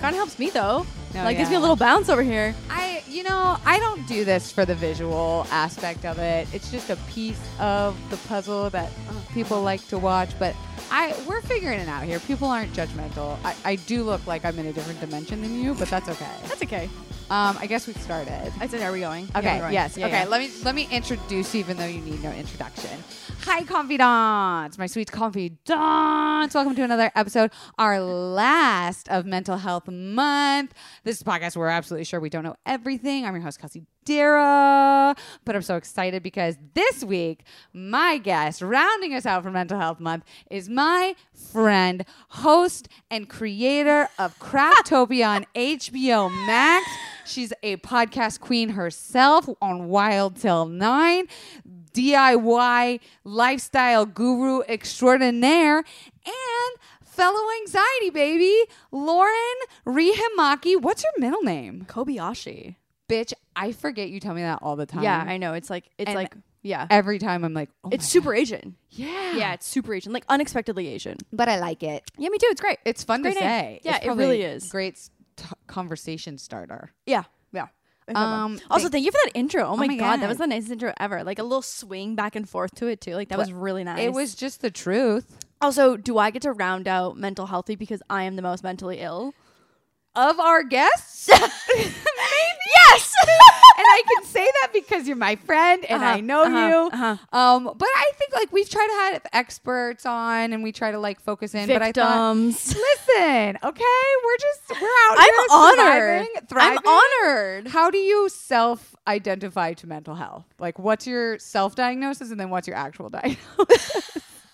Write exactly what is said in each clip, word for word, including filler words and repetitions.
Kind of helps me though. No, like yeah. gives me a little bounce over here. I, you know, I don't do this for the visual aspect of it. It's just a piece of the puzzle that people like to watch. But I, we're figuring it out here. People aren't judgmental. I, I do look like I'm in a different dimension than you, but that's okay. That's okay. Um, I guess we started. I said, are we going? Okay. Yeah, we're going. Yes. Yeah, okay. yeah. Let me let me introduce you, even though you need no introduction. Hi, confidants, my sweet confidants. Welcome to another episode, our last of Mental Health Month. This is a podcast where we're absolutely sure we don't know everything. I'm your host, Kelsey Dara, but I'm so excited because this week, my guest, rounding us out for Mental Health Month, is my friend, host, and creator of Craftopia on H B O Max. She's a podcast queen herself on Wild Till Nine, D I Y lifestyle guru extraordinaire, and fellow anxiety baby, Lauren Rihimaki. What's your middle name? Kobayashi. Bitch, I forget you tell me that all the time. Yeah, I know. It's like, it's And like, yeah. Every time I'm like, oh It's my super God. Asian. Yeah. Yeah, it's super Asian. Like unexpectedly Asian. But I like it. Yeah, me too. It's great. It's fun Great to name. say. Yeah, It's it probably really is. Great s- t- conversation starter. Yeah, yeah. Um, also, thank- thank you for that intro. Oh, my, my God, God. that was the nicest intro ever. Like a little swing back and forth to it too. Like that But was really nice. It was just the truth. Also, do I get to round out mental healthy because I am the most mentally ill? Of our guests? Maybe. Yes. And I can say that because you're my friend and Uh-huh, I know uh-huh, you. uh-huh. Um, but I think like we've tried to have experts on and we try to like focus in. But I thought, Victims. listen, okay, we're just we're out I'm here honored. surviving, thriving. I'm honored. How do you self-identify to mental health? Like, what's your self-diagnosis, and then what's your actual diagnosis?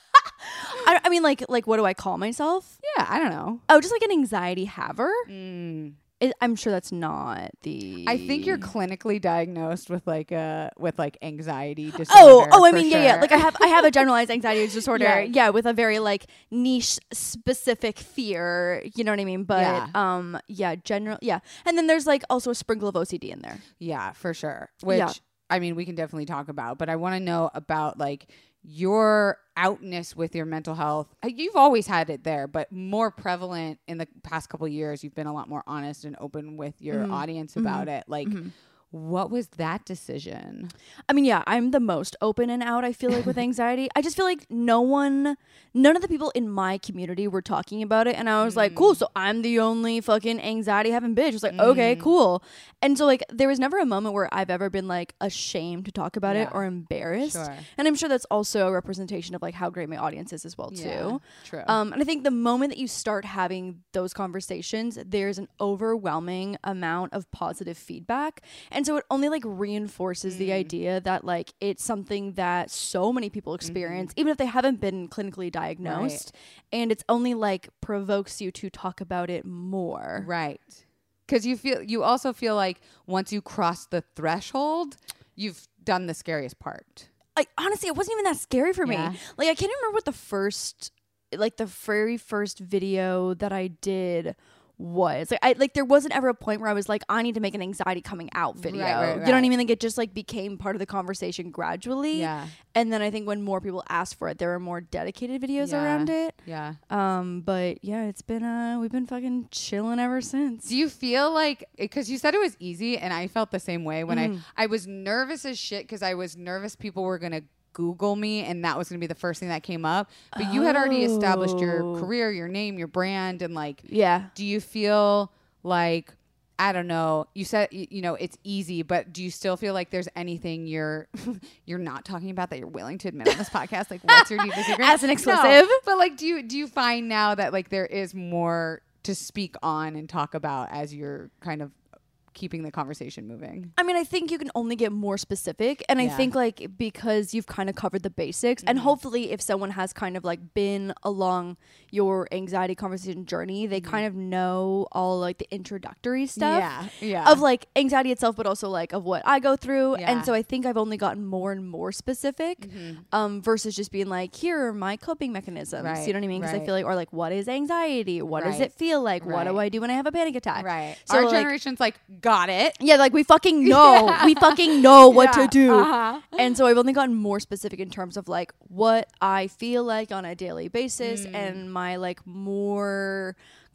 I, I mean, like, like, what do I call myself? Yeah, I don't know. Oh, just like an anxiety haver. Mm. It, I'm sure that's not the. I think you're clinically diagnosed with like a with like anxiety disorder. Oh, oh, I for mean, yeah, yeah. sure. Like I have, I have a generalized anxiety disorder. Yeah. Yeah. with a very like niche, specific fear. You know what I mean? But Yeah. um, yeah, general, yeah. And then there's like also a sprinkle of O C D in there. Yeah, for sure. Which Yeah. I mean, we can definitely talk about, but I want to know about like your outness with your mental health. Uh, You've always had it there, but more prevalent in the past couple of years. You've been a lot more honest and open with your Mhm. audience about Mhm. it. Like, Mhm. what was that decision? I mean, yeah, I'm the most open and out, I feel like, with anxiety. I just feel like no one, none of the people in my community were talking about it. And I was like, cool, so I'm the only fucking anxiety having bitch. It's like, okay, Mm. cool. And so, like, there was never a moment where I've ever been, like, ashamed to talk about it Yeah. or embarrassed. Sure. And I'm sure that's also a representation of, like, how great my audience is as well, too. Yeah, true. Um, and I think the moment that you start having those conversations, there's an overwhelming amount of positive feedback. And so it only like reinforces the Mm. idea that like it's something that so many people experience, even if they haven't been clinically diagnosed. And it's only like provokes you to talk about it more. Right. Because you feel, you also feel like once you cross the threshold, you've done the scariest part. Like honestly, it wasn't even that scary for Yeah. me. Like I can't remember what the first, like the very first video that I did was. Like I like there wasn't ever a point where I was like, I need to make an anxiety coming out video. Right, right, You know what I right. mean? Like it just like became part of the conversation gradually. Yeah. And then I think when more people asked for it, there were more dedicated videos Yeah. around it. Yeah. Um, but yeah, it's been uh we've been fucking chilling ever since. Do you feel like, because you said it was easy and I felt the same way when Mhm. I, I was nervous as shit because I was nervous people were going to Google me and that was going to be the first thing that came up. But you had already established your Oh. career, your name, your brand. And like, Yeah. do you feel like, I don't know, you said, y- you know, it's easy, but do you still feel like there's anything you're, you're not talking about that you're willing to admit on this podcast? Like what's your deepest secret? As an No, exclusive? but like, do you, do you find now that like there is more to speak on and talk about as you're kind of keeping the conversation moving? I mean, I think you can only get more specific. And I Yeah. think like because you've kind of covered the basics and Mhm. hopefully if someone has kind of like been along your anxiety conversation journey, they Mhm. kind of know all like the introductory stuff. Yeah. Yeah. Of like anxiety itself, but also like of what I go through. Yeah. And so I think I've only gotten more and more specific Mhm. um, versus just being like, here are my coping mechanisms. Right, You know what I mean? Because I right. feel like, or like, what is anxiety? What does Right, it feel like? What do right. I do when I have a panic attack? Right. So, Our like- generation's like, got it. Yeah, like we fucking know. We fucking know what Yeah, to do. uh-huh. And so I've only gotten more specific in terms of like what I feel like on a daily basis Mm. and my like more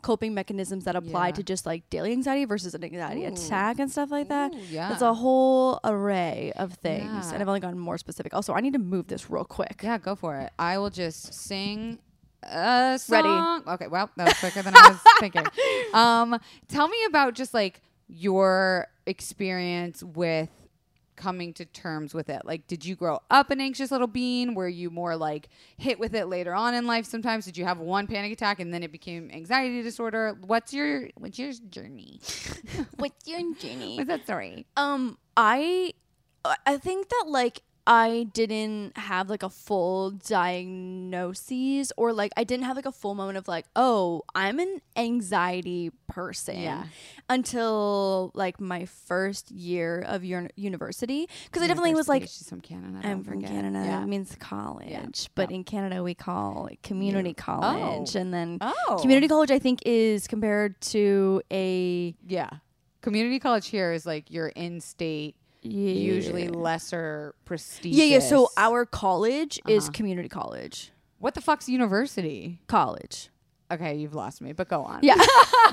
coping mechanisms that apply Yeah. to just like daily anxiety versus an anxiety Ooh. attack and stuff like that. Ooh, yeah. It's a whole array of things. Yeah. And I've only gotten more specific. Also, I need to move this real quick. Yeah, go for it. I will just sing a Ready. song. Okay, well, that was quicker than I was thinking. Um, tell me about just like your experience with coming to terms with it. Like, did you grow up an anxious little bean? Were you more like hit with it later on in life sometimes? Did you have one panic attack and then it became anxiety disorder? What's your what's your journey? What's your journey? What's that story? Um, I, I think that like I didn't have like a full diagnosis or like I didn't have like a full moment of like, oh, I'm an anxiety person Yeah. until like my first year of uni- university. Cause I definitely was like, She's from Canada. I'm don't from forget. Canada. Yeah. It means college, Yeah. but Yep. in Canada we call it community college, Oh. and then Oh. community college I think is compared to a Yeah. Community college here is like you're in state, yeah. usually lesser prestigious. yeah, yeah. So our college is Uh-huh. community college. What the fuck's university? College. Okay, you've lost me, but go on. Yeah.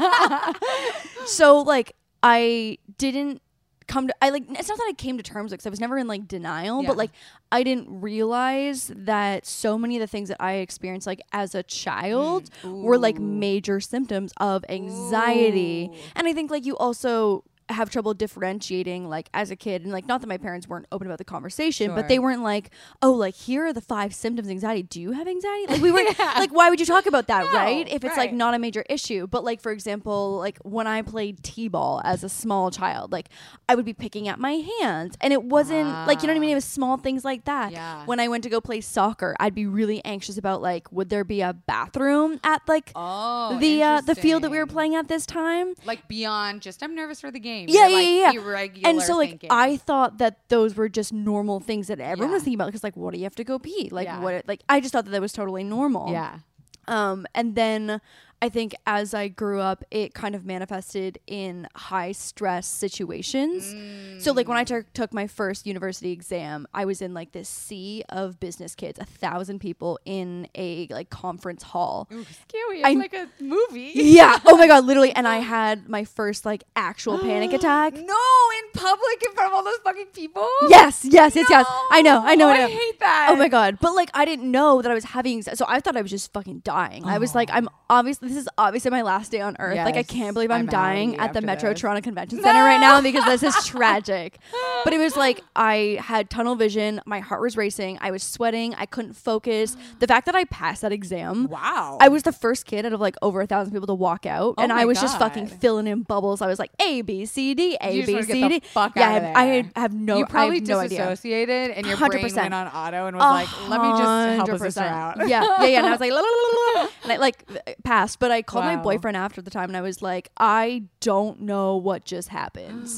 So like I didn't come to I like it's not that I came to terms with, 'cause I was never in like denial, Yeah. but like I didn't realize that so many of the things that I experienced like as a child were like Ooh. major symptoms of anxiety. Ooh. And I think like you also have trouble differentiating like as a kid, and like not that my parents weren't open about the conversation, Sure. but they weren't like, oh, like here are the five symptoms of anxiety. Do you have anxiety? Like we were Yeah. like, why would you talk about that, No, right? If it's like right. not a major issue. But like for example, like when I played t-ball as a small child, like I would be picking at my hands, and it wasn't like, you know what I mean? It was small things like that. Yeah. When I went to go play soccer, I'd be really anxious about like, would there be a bathroom at like Oh, the uh, the field that we were interesting. playing at this time? Like beyond just I'm nervous for the game. Yeah, You're, yeah, like, yeah, yeah. Irregular And so like thinking. I thought that those were just normal things that everyone Yeah. was thinking about, because like, what do you have to go pee? Like Yeah. what? Like I just thought that that was totally normal. Yeah. Um, and then I think as I grew up, it kind of manifested in high stress situations. So like when I took took my first university exam, I was in like this sea of business kids, a thousand people in a like conference hall. Ooh, scary. I- It's like a movie. Yeah. Oh my God. Literally. And I had my first like actual panic attack. No, in public in front of all those fucking people. Yes. Yes. Yes. Yes. I know. I know. Oh, I know. I hate that. Oh my God. But like I didn't know that I was having anxi- so I thought I was just fucking dying. I was like, I'm obviously this is obviously my last day on earth. Like I Yes. can't believe I'm, I'm dying outie at the after Metro this. Toronto Convention Center right now, because this is tragic. But it was like I had tunnel vision, my heart was racing, I was sweating, I couldn't focus. The fact that I passed that exam, Wow. I was the first kid out of like over a thousand people to walk out, Oh and my I was just fucking God. filling in bubbles. I was like A B C D A You just B wanna get C the D. fuck Yeah, out I of have, I there. had, have no. You probably I have no idea. disassociated and your one hundred brain percent. went on auto and was like, let me just help a sister one hundred percent. out. Yeah, yeah, yeah. And I was like, la, la, la, la, la, and I like passed. But I called my Wow. boyfriend after the time, and I was like, I don't know what just happened.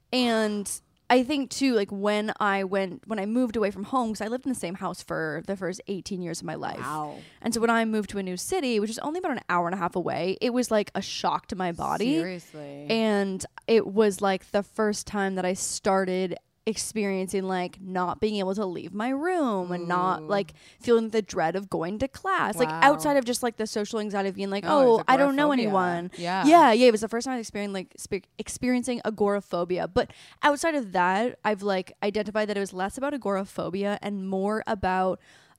And I think too, like when I went, when I moved away from home, because I lived in the same house for the first eighteen years of my life. Wow. And so when I moved to a new city, which is only about an hour and a half away, it was like a shock to my body. Seriously. And it was like the first time that I started experiencing like not being able to leave my room and not Ooh. like feeling the dread of going to class. Like Wow. outside of just like the social anxiety of being like, Oh, oh, it's I don't know agoraphobia. anyone. Yeah. Yeah, yeah. It was the first time I was experiencing like spe- experiencing agoraphobia. But outside of that, I've like identified that it was less about agoraphobia and more about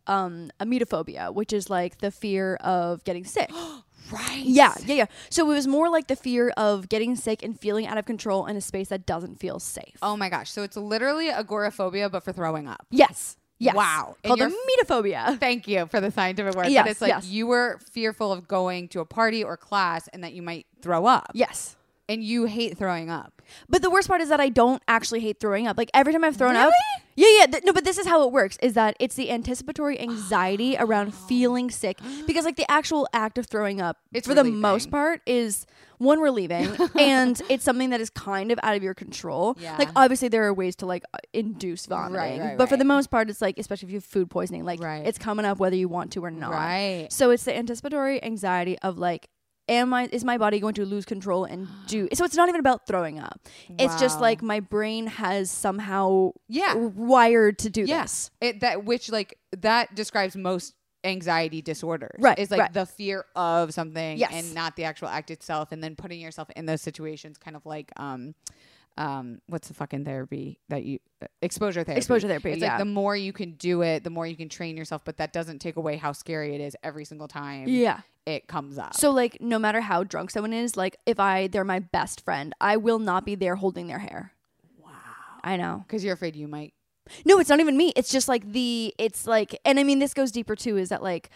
um emetophobia, which is like the fear of getting sick. Right. Yeah, yeah, yeah. So it was more like the fear of getting sick and feeling out of control in a space that doesn't feel safe. Oh my gosh. So it's literally agoraphobia, but for throwing up. Yes. Yes. Wow. And Called you're- emetophobia. Thank you for the scientific word. Yes, but it's like yes. you were fearful of going to a party or class and that you might throw up. Yes. And you hate throwing up. But the worst part is that I don't actually hate throwing up. Like every time I've thrown up. Really? Yeah, yeah. Th- no, but this is how it works, is that it's the anticipatory anxiety around feeling sick. Because like the actual act of throwing up, It's for the relieving. most part, is one, relieving, and it's something that is kind of out of your control. Yeah. Like obviously there are ways to like uh, induce vomiting. right, but for right. the most part, it's like, especially if you have food poisoning, like Right. it's coming up whether you want to or not. Right. So it's the anticipatory anxiety of like, am I is my body going to lose control and do so it's not even about throwing up. It's just Wow. like my brain has somehow Yeah. wired to do Yes. this. It that which like that describes most anxiety disorders. Right, It's like right. the fear of something Yes. and not the actual act itself. And then putting yourself in those situations, kind of like, um, um, what's the fucking therapy that you, uh, exposure therapy. Exposure therapy, It's yeah. like the more you can do it, the more you can train yourself, but that doesn't take away how scary it is every single time Yeah. it comes up. So like no matter how drunk someone is, like if I they're my best friend, I will not be there holding their hair. Wow. I know. Because you're afraid you might. No, it's not even me. It's just like the, it's like, and I mean, this goes deeper too, is that like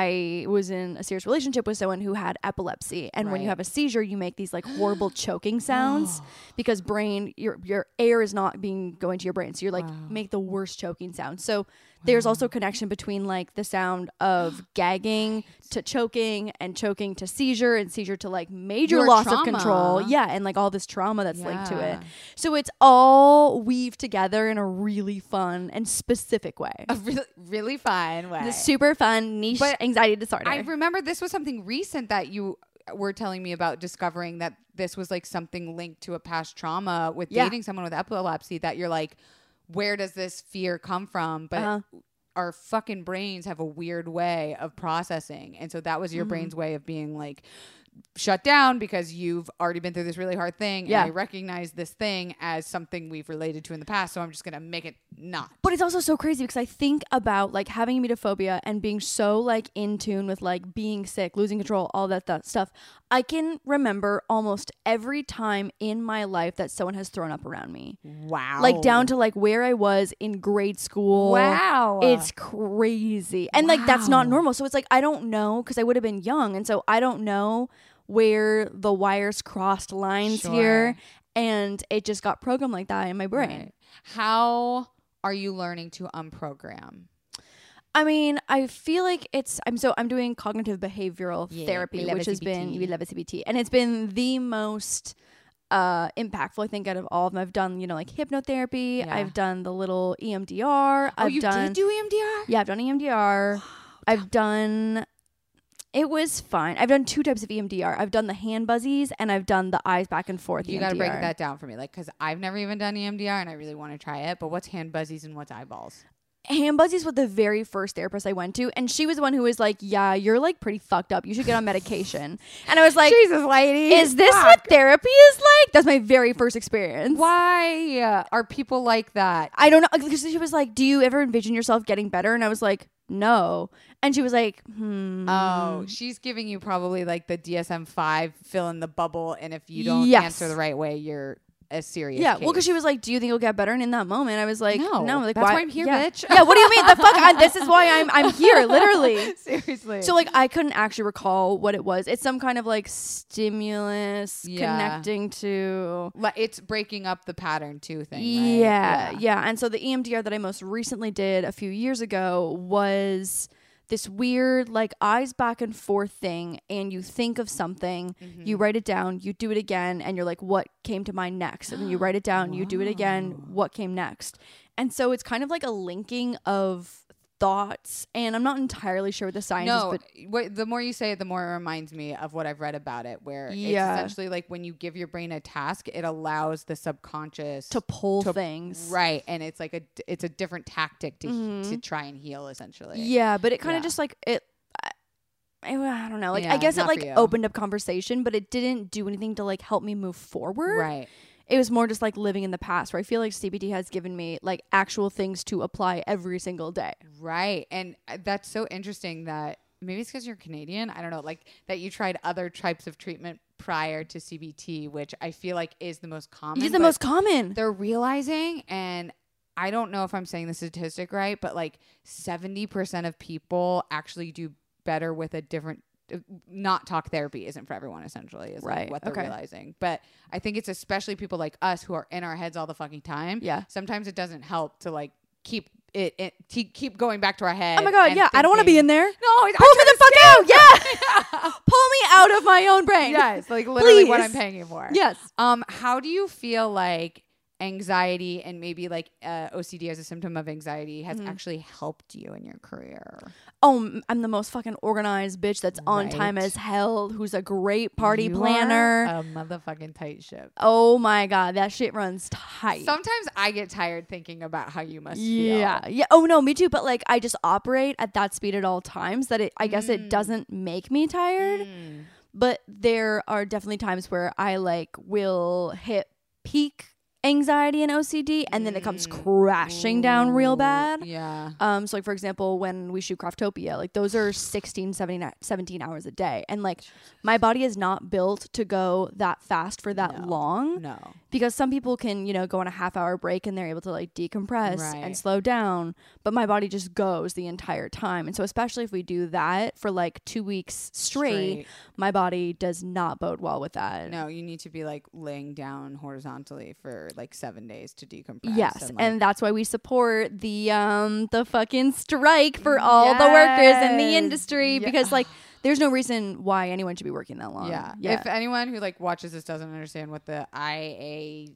I was in a serious relationship with someone who had epilepsy. And when you Right. have a seizure, you make these like horrible choking sounds because brain, your, your air is not being going to your brain. So you're like, Wow. make the worst choking sound. So there's also connection between like the sound of gagging to choking and choking to seizure and seizure to like major Your loss trauma. of control. Yeah. And like all this trauma that's linked to Yeah. it. So it's all weaved together in a really fun and specific way. A really, really fun way. The super fun niche But anxiety disorder. I remember this was something recent that you were telling me about, discovering that this was like something linked to a past trauma with Yeah. dating someone with epilepsy, that you're like, where does this fear come from? But Uh-huh. our fucking brains have a weird way of processing. And so that was your Mm-hmm. brain's way of being like shut down because you've already been through this really hard thing. Yeah. And I recognize this thing as something we've related to in the past. So I'm just going to make it not. But it's also so crazy because I think about like having emetophobia and being so like in tune with like being sick, losing control, all that th- stuff. I can remember almost every time in my life that someone has thrown up around me. Wow. Like down to like where I was in grade school. Wow. It's crazy. And like that's not Wow. normal. So it's like I don't know because I would have been young. And so I don't know where the wires crossed lines Sure. here. And it just got programmed like that in my brain. Right. How are you learning to unprogram? I mean, I feel like it's I'm so I'm doing cognitive behavioral Yeah, therapy, we love which a has C B been T. we love a C B T, and it's been the most uh impactful I think out of all of them. I've done, you know, like hypnotherapy, Yeah. I've done the little E M D R, Oh, I've you done did do E M D R? Yeah, I've done E M D R. I've done it was fine. I've done two types of E M D R. I've done the hand buzzies and I've done the eyes back and forth. You got to E M D R. break that down for me, like, because I've never even done E M D R and I really want to try it. But what's hand buzzies and what's eyeballs? Hand buzzies was the very first therapist I went to, and she was the one who was like, yeah, you're like pretty fucked up. You should get on medication. And I was like, Jesus, lady, is this fuck. what therapy is like? That's my very first experience. Why uh, are people like that? I don't know. Because she was like, do you ever envision yourself getting better? And I was like, no. And she was like, hmm. Oh, she's giving you probably like the D S M five, fill in the bubble, and if you don't Yes. answer the right way, you're a serious Yeah, case. well, because she was like, do you think you'll get better? And in that moment, I was like, No, no. Like, that's why, why I'm here, yeah. bitch. Yeah, what do you mean? The fuck? I, this is why I'm I'm here, literally. Seriously. So like I couldn't actually recall what it was. It's some kind of like stimulus Yeah. connecting to Like, it's breaking up the pattern too thing. Right? yeah, yeah. And so the E M D R that I most recently did a few years ago was this weird like eyes back and forth thing, and you think of something, Mm-hmm. you write it down, you do it again, and you're like, what came to mind next? And then you write it down, you do it again, what came next? And so it's kind of like a linking of thoughts, and I'm not entirely sure what the science No, is, but what, the more you say it, the more it reminds me of what I've read about it, where Yeah. it's essentially like when you give your brain a task, it allows the subconscious to pull to- things. right, and it's like a it's a different tactic to to try and heal, essentially. Yeah, but it kind of Yeah. just like it. I, I don't know. Like Yeah, I guess it not like for you. opened up conversation, but it didn't do anything to like help me move forward. Right. It was more just like living in the past, where I feel like C B T has given me like actual things to apply every single day. Right. And uh, that's so interesting that maybe it's because you're Canadian. I don't know, like that you tried other types of treatment prior to C B T, which I feel like is the most common. It's the but most common. They're realizing, and I don't know if I'm saying the statistic right, but like seventy percent of people actually do better with a different not talk therapy isn't for everyone, essentially, is like Right, what they're okay. realizing. But I think it's especially people like us who are in our heads all the fucking time. Yeah. Sometimes it doesn't help to like keep it, it to keep going back to our head. Oh my god, and yeah, I don't want to be thinking- in there. No, Pull me the fuck out. Yeah. Pull me out of my own brain. Yes, like literally what Please. I'm paying you for. Yes. Um, how do you feel like anxiety and maybe like uh, O C D as a symptom of anxiety has Mm-hmm. actually helped you in your career? Oh, m- I'm the most fucking organized bitch that's on time Right. as hell, who's a great party You planner. are a motherfucking tight ship. Oh my God, that shit runs tight. Sometimes I get tired thinking about how you must Yeah. feel. Yeah. Oh no, me too. But like I just operate at that speed at all times that it I guess Mm. it doesn't make me tired. Mm. But there are definitely times where I like will hit peak anxiety and O C D and then it comes Mm. crashing down real Ooh, bad. Yeah. Um, so like for example, when we shoot Craftopia, like those are sixteen, seventeen, seventeen hours a day. And like my body is not built to go that fast for that No. long No. because some people can, you know, go on a half hour break and they're able to like decompress Right. and slow down. But my body just goes the entire time. And so especially if we do that for like two weeks straight, my body does not bode well with that. No, you need to be like laying down horizontally for like seven days to decompress. Yes, and, and like, that's why we support the um the fucking strike for all the workers in the Yes. industry Yeah. because like there's no reason why anyone should be working that long. yeah. yeah. If anyone who like watches this doesn't understand what the I A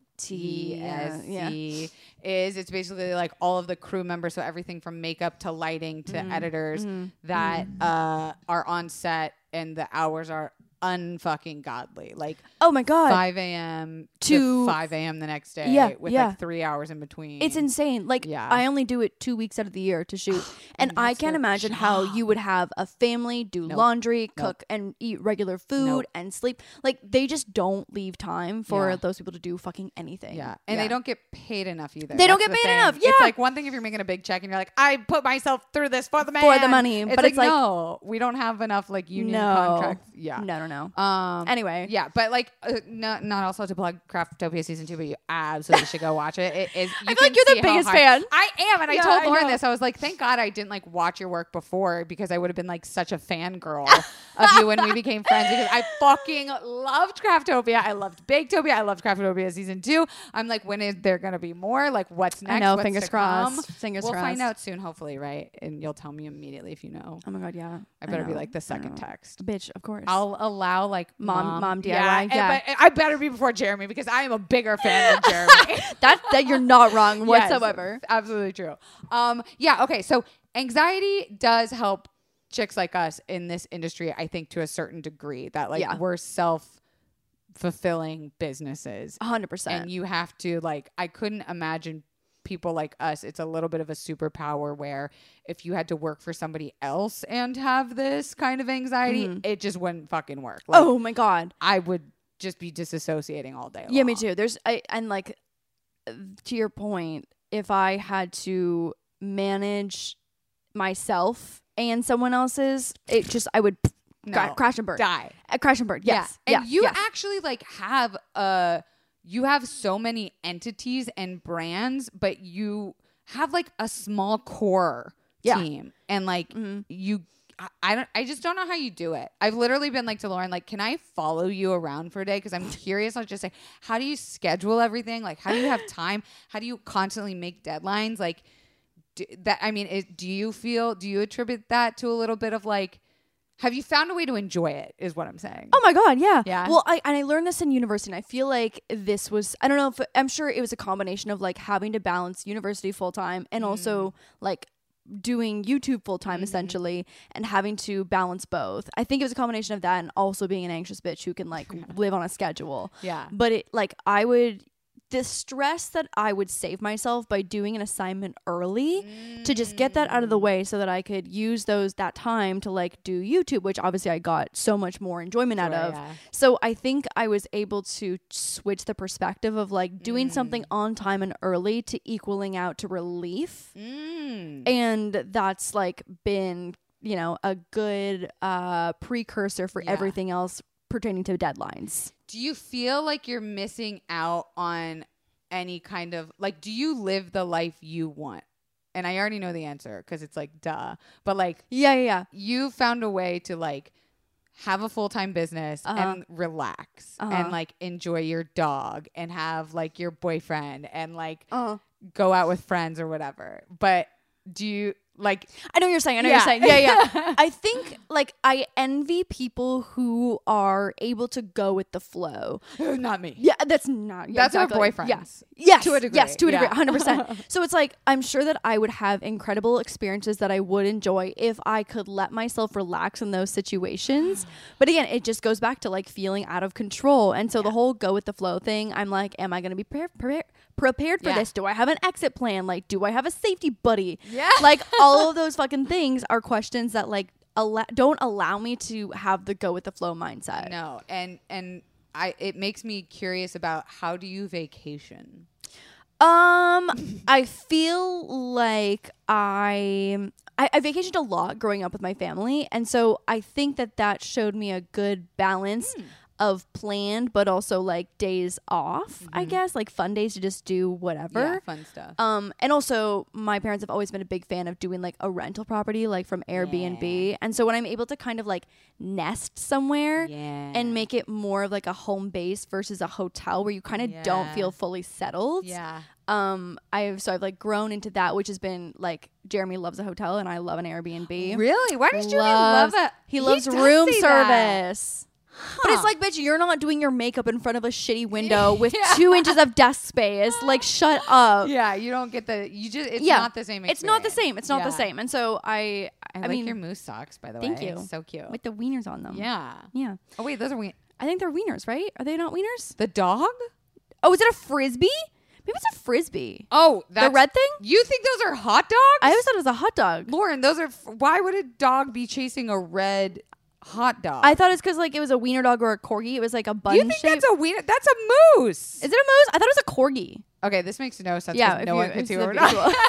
T S C is, it's basically like all of the crew members, so everything from makeup to lighting to Mm-hmm. editors that uh, are on set, and the hours are unfucking godly. Like Oh my god, five a.m. to To- five a.m. the next day Yeah, with yeah. like three hours in between. it's insane. Like Yeah. I only do it two weeks out of the year to shoot, and And I that's can't their imagine how you would have a family, do Nope. laundry, cook, and eat regular food Nope. and sleep. Like they just don't leave time for Yeah. those people to do fucking anything. Yeah, and they don't get paid enough either. They don't That's get the paid thing. enough, It's yeah. like one thing if you're making a big check and you're like, I put myself through this for the man. For the money, It's but like, it's like- no, we don't have enough like union No. contracts. Yeah. No, no, no. Um. Anyway. Yeah, but like, uh, not not also to plug Craftopia season two, but you absolutely should go watch it. It is. You I feel can like you're the see how biggest hard- fan. I am, and I Yeah, told I Lauren know. this. I was like, thank God I didn't like watch your work before because I would have been like such a fangirl of you when we became friends because I fucking loved Craftopia. I loved Baketopia. I loved Craftopia season two. I'm like, when is there gonna be more? Like, what's next? I know. What's Fingers to crossed. come? Fingers We'll crossed. find out soon, hopefully, right? And you'll tell me immediately if you know. Oh my god, yeah. I better be know, like the I second know. text. Bitch, of course. I'll allow like Mom- mom D I Y, Yeah, and- yeah. but I better be before Jeremy because I am a bigger fan than Jeremy. that that you're not wrong Yes, whatsoever. absolutely true. Um, yeah. Okay. So anxiety does help chicks like us in this industry, I think, to a certain degree. That like Yeah. we're self fulfilling businesses, A hundred percent. and you have to like. I couldn't imagine people like us. It's a little bit of a superpower where if you had to work for somebody else and have this kind of anxiety, Mhm. it just wouldn't fucking work. Like, Oh my god. I would just be disassociating all day. Yeah, me long. too. There's I and like uh, to your point, if I had to manage myself and someone else's, it just I would cra- No. crash and burn. Die. Uh, crash and burn. Yes. Yeah. Yeah. And you yeah. actually like have uh you have so many entities and brands, but you have like a small core Yeah. team. And like Mhm. you I, I don't I just don't know how you do it. I've literally been like to Lauren, like, can I follow you around for a day? Because I'm curious. I'll just say, how do you schedule everything? Like, how do you have time? How do you constantly make deadlines? Like do, that I mean, is, do you feel do you attribute that to a little bit of like have you found a way to enjoy it is what I'm saying. Oh my god, yeah. Yeah. Well, I and I learned this in university, and I feel like this was I don't know if I'm sure it was a combination of like having to balance university full time and also like doing YouTube full time essentially, and having to balance both. I think it was a combination of that and also being an anxious bitch who can like live on a schedule. Yeah. But it like I would the stress that I would save myself by doing an assignment early to just get that out of the way so that I could use those that time to like do YouTube, which obviously I got so much more enjoyment out Joy, of. yeah. So I think I was able to switch the perspective of like doing something on time and early to equaling out to relief. Mm. And that's like been, you know, a good uh precursor for Yeah. everything else pertaining to deadlines. Do you feel like you're missing out on any kind of like do you live the life you want? And I already know the answer because it's like duh. But like Yeah, yeah, yeah. you found a way to like have a full-time business Uh-huh. and relax Uh-huh. and like enjoy your dog and have like your boyfriend and like Uh, go out with friends or whatever. But do you like I know what you're saying. I know Yeah. what you're saying. Yeah, yeah. I think like I envy people who are able to go with the flow. not me. Yeah, that's not. Yeah, That's our exactly. boyfriends. Yeah. Yes, To a degree, Yes, to a degree, yeah. one hundred percent. So it's like I'm sure that I would have incredible experiences that I would enjoy if I could let myself relax in those situations. But again, it just goes back to like feeling out of control. And so the whole go with the flow thing, I'm like, am I going to be pre- pre- prepared for Yeah. this? Do I have an exit plan? Like, do I have a safety buddy? Yeah. Like all of those fucking things are questions that like allow- don't allow me to have the go with the flow mindset. No, and and I it makes me curious about how do you vacation? Um, I feel like I, I I vacationed a lot growing up with my family, and so I think that that showed me a good balance of planned, but also like days off. I guess like fun days to just do whatever. Yeah, fun stuff. Um, and also my parents have always been a big fan of doing like a rental property, like from Airbnb. Yeah. And so when I'm able to kind of like nest somewhere Yeah. and make it more of like a home base versus a hotel where you kind of don't Yeah. feel fully settled. Yeah. Um, I've so I've like grown into that, which has been like Jeremy loves a hotel and I love an Airbnb. Really? Why does Jeremy love Loves- that? He loves does room say that. service. But it's Huh. like, bitch, you're not doing your makeup in front of a shitty window with Yeah. two inches of desk space. Like, shut up. Yeah, you don't get the you just it's Yeah. not the same It's not the experience. same. It's not the Yeah. same. And so I, I, I, like mean, your moose socks, by the thank way. you. So cute. with the wieners on them. Yeah. Yeah. Oh wait, those are we- I think they're wieners, right? Are they not wieners? the dog? Oh, is it a frisbee? Maybe it's a frisbee. Oh, that's, the red thing? You think those are hot dogs? I always thought it was a hot dog. Lauren, those are. f- Why would a dog be chasing a red hot dog? I thought it's because like it was a wiener dog or a corgi. It was like a bun you think shape. that's a wiener? That's a moose. Is it a moose? I thought it was a corgi. Okay, this makes no sense. Yeah, Yeah, if no you- one can it's see the what we're visual. doing.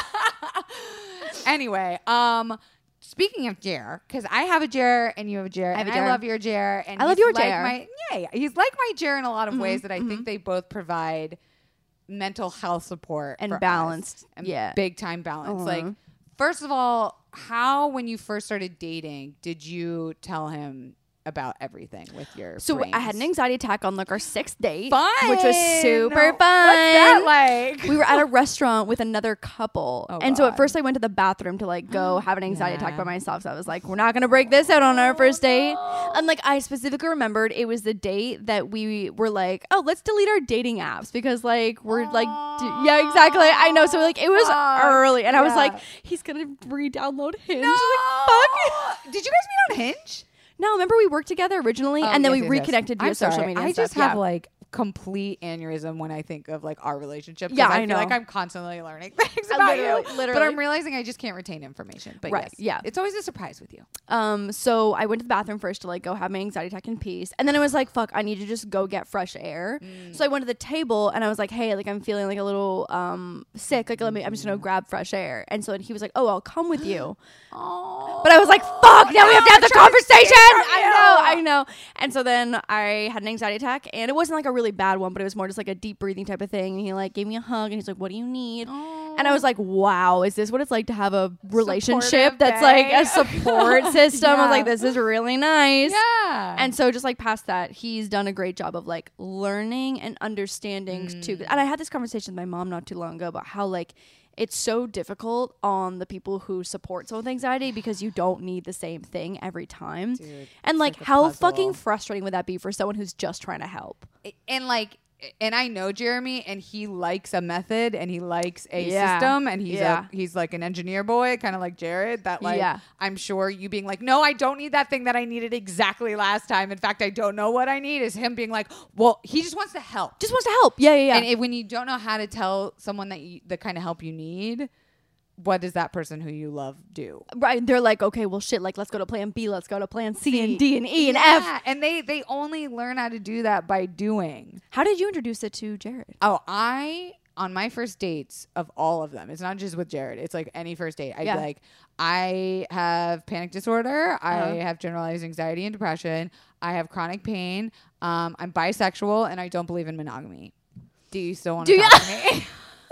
Anyway, um, speaking of Jer, because I have a Jer and you have a Jer, I have and a Jer. I love your Jer, and I love he's your like Jer. My, yeah, he's like my Jer in a lot of Mhm, ways that I mhm. think they both provide mental health support And for us. balanced, and yeah. big time balance. Uh-huh. Like, first of all, how when you first started dating did you tell him about everything with your So brains? I had an anxiety attack on like our sixth date, Fun! which was super fun. What's that like? We were at a restaurant with another couple, Oh, and so at God. first I went to the bathroom to like go have an anxiety attack Yeah. by myself. So I was like, "We're not gonna break this out on our first date." And like I specifically remembered it was the date that we were like, "Oh, let's delete our dating apps because like we're like, d- yeah, exactly." I know. So like it was Fuck. early, and I was Yeah. like, "He's gonna re-download Hinge." No! Like, fuck. Did you guys meet on Hinge? No, remember we worked together originally, Oh, and then yes, we yes, yes. reconnected via I'm social sorry. media. I and just stuff. have Yeah. like complete aneurysm when I think of like our relationship. 'cause Yeah, I, I feel know. like I'm constantly learning things Uh, about literally- you. literally. But I'm realizing I just can't retain information. But Right, yes, yeah. it's always a surprise with you. Um, so I went to the bathroom first to like go have my anxiety attack in peace. And then I was like, fuck, I need to just go get fresh air. Mm. So I went to the table and I was like, hey, like I'm feeling like a little um sick. Like let me I'm just gonna grab fresh air. And so he was like, oh, I'll come with you. Oh, But I was like, fuck, now we have to have the trying to escape conversation. from I you. know, I know. And so then I had an anxiety attack and it wasn't like a really bad one, but it was more just like a deep breathing type of thing. And he like gave me a hug and he's like, what do you need? And I was like, wow, is this what it's like to have a relationship Supportive that's like bae. a support system? I was Yeah. like, this is really nice. yeah. And so just like past that, he's done a great job of like learning and understanding Mm. too. And I had this conversation with my mom not too long ago about how like it's so difficult on the people who support someone with anxiety because you don't need the same thing every time. Dude, and it's like, like a how puzzle. fucking frustrating would that be for someone who's just trying to help? and like and I know Jeremy and he likes a method and he likes a Yeah. system and he's Yeah. a he's like an engineer boy, kind of like Jared, that like Yeah. I'm sure you being like, no, I don't need that thing that I needed exactly last time. In fact, I don't know what I need, is him being like, well, he just wants to help. Just wants to help. Yeah, yeah, yeah. And it, when you don't know how to tell someone that you, the kind of help you need, what does that person who you love do? right. They're like, okay, well, shit, like, let's go to plan B, let's go to plan C and D and E and F. Yeah, and they they only learn how to do that by doing. How did you introduce it to Jared? Oh, I on my first dates of all of them. It's not just with Jared. It's like any first date. I'd Yeah. be like, I have panic disorder. I Uh-huh. have generalized anxiety and depression. I have chronic pain. Um, I'm bisexual and I don't believe in monogamy. Do you still want to Do talk to me?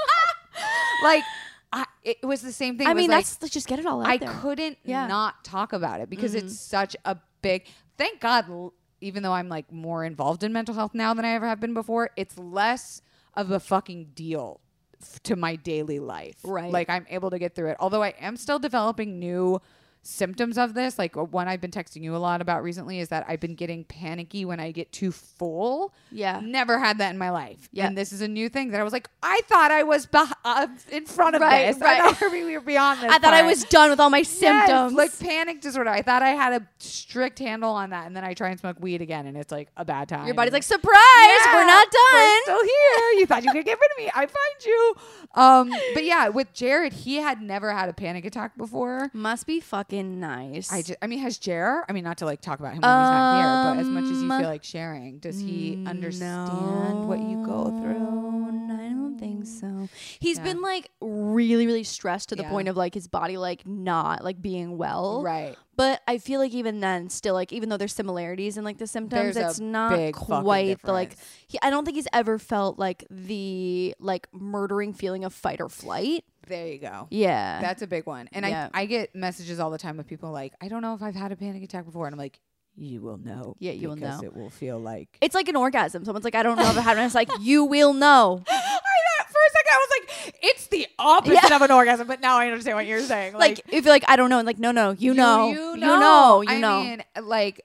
Like, I, it was the same thing. I It was mean, like, that's let's just get it all out I there. couldn't Yeah. not talk about it because Mhm. it's such a big. Thank God, l- even though I'm like more involved in mental health now than I ever have been before, it's less of a fucking deal f- to my daily life. Right. Like I'm able to get through it. Although I am still developing new symptoms of this. Like one I've been texting you a lot about recently is that I've been getting panicky when I get too full. Yeah. Never had that in my life. Yeah. And this is a new thing that I was like, I thought I was beh- uh, in front of Right, this. right. I thought we were beyond this. I thought I part. was done with all my Yes, symptoms. like panic disorder. I thought I had a strict handle on that. And then I try and smoke weed again and it's like a bad time. Your body's like, surprise, Yeah, we're not we're done. still here. You thought you could get rid of me. I find you. Um, but yeah, with Jared, he had never had a panic attack before. Must be fucking nice. I, just, I mean, has Jer? I mean, not to like talk about him when he's not here, but as much as you Um, feel like sharing, does he understand No, what you go through? I don't think so. He's Yeah. been like really, really stressed to the Yeah. point of like his body like not like being well. Right. But I feel like even then, still like even though there's similarities in like the symptoms, There's a it's not big fucking quite the like. difference. He, I don't think he's ever felt like the like murdering feeling of fight or flight. There you go. Yeah, That's a big one. And Yeah. I, I get messages all the time of people like, I don't know if I've had a panic attack before. And I'm like, you will know. Yeah, you will because know. It will feel like. it's like an orgasm. Someone's like, I don't know if it happened. It's like you will know. I thought for a second I was like, it's the opposite Yeah. of an orgasm, but now I understand what you're saying. Like, if you're like, I don't know, and like, no, no, you, know, you you know, know, you I know. mean, like,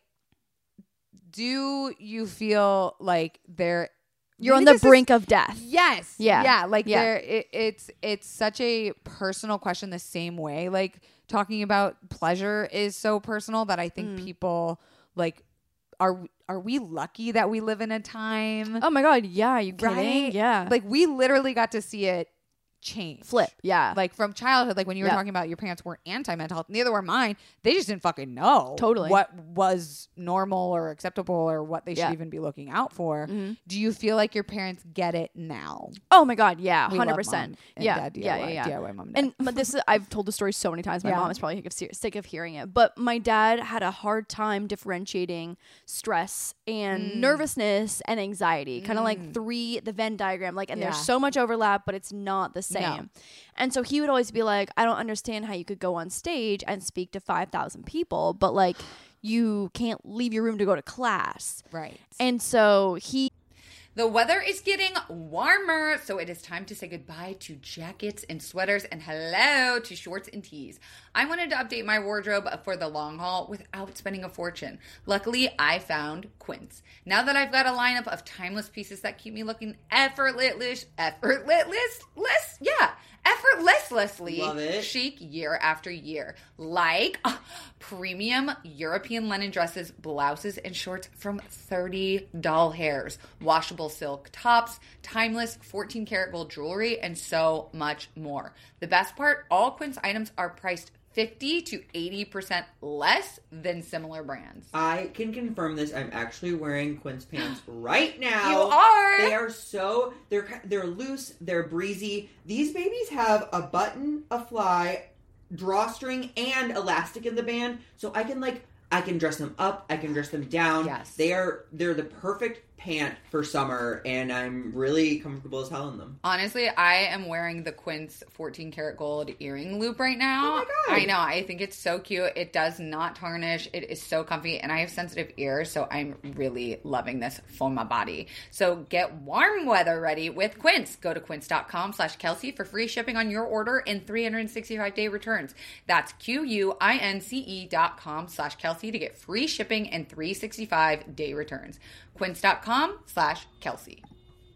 do you feel like there? You're maybe on the this is- brink of death. Yes. Yeah. Yeah. Like Yeah. there, it, it's it's such a personal question. The same way, like talking about pleasure is so personal that I think Mm. people like are are we lucky that we live in a time Oh my god, yeah, are you kidding? Right? Yeah, like we literally got to see it change. flip. Yeah, Like from childhood, like when you were Yeah. talking about your parents weren't anti-mental health, neither were mine. They just didn't fucking know Totally. what was normal or acceptable or what they Yeah. should even be looking out for. Mhm. Do you feel like your parents get it now? Oh my god, yeah, We hundred love percent. mom and Yeah, dad D I yeah, Y, yeah, yeah. D I Y mom and dad. And but this is, I've told the story so many times. My Yeah. mom is probably sick of, sick of hearing it. But my dad had a hard time differentiating stress and Mm. nervousness and anxiety. Kind of Mm. like three, the Venn diagram. Like, and Yeah. there's so much overlap, but it's not the same. And so he would always be like, I don't understand how you could go on stage and speak to five thousand people, but like you can't leave your room to go to class. Right. And so he The weather is getting warmer, so it is time to say goodbye to jackets and sweaters and hello to shorts and tees. I wanted to update my wardrobe for the long haul without spending a fortune. Luckily, I found Quince. Now that I've got a lineup of timeless pieces that keep me looking effortless, effortless, less, yeah, effortlessly Love it. chic year after year. Like uh, premium European linen dresses, blouses, and shorts from thirty doll hairs, washable silk tops, timeless fourteen karat gold jewelry, and so much more. The best part, all Quince items are priced fifty to eighty percent less than similar brands. I can confirm this. I'm actually wearing Quince pants right now. You are? They are so they're they're loose. They're breezy. These babies have a button, a fly, drawstring, and elastic in the band, so I can like I can dress them up. I can dress them down. Yes. They are they're the perfect pant for summer, and I'm really comfortable as hell in them. Honestly, I am wearing the Quince fourteen karat gold earring loop right now. Oh my God. I know. I think it's so cute. It does not tarnish. It is so comfy. And I have sensitive ears, so I'm really loving this for my body. So get warm weather ready with Quince. Go to quince.com slash Kelsey for free shipping on your order and three hundred sixty-five day returns. That's Q-U-I-N-C-E dot com slash Kelsey to get free shipping and three hundred sixty-five day returns. Quince.com slash Kelsey.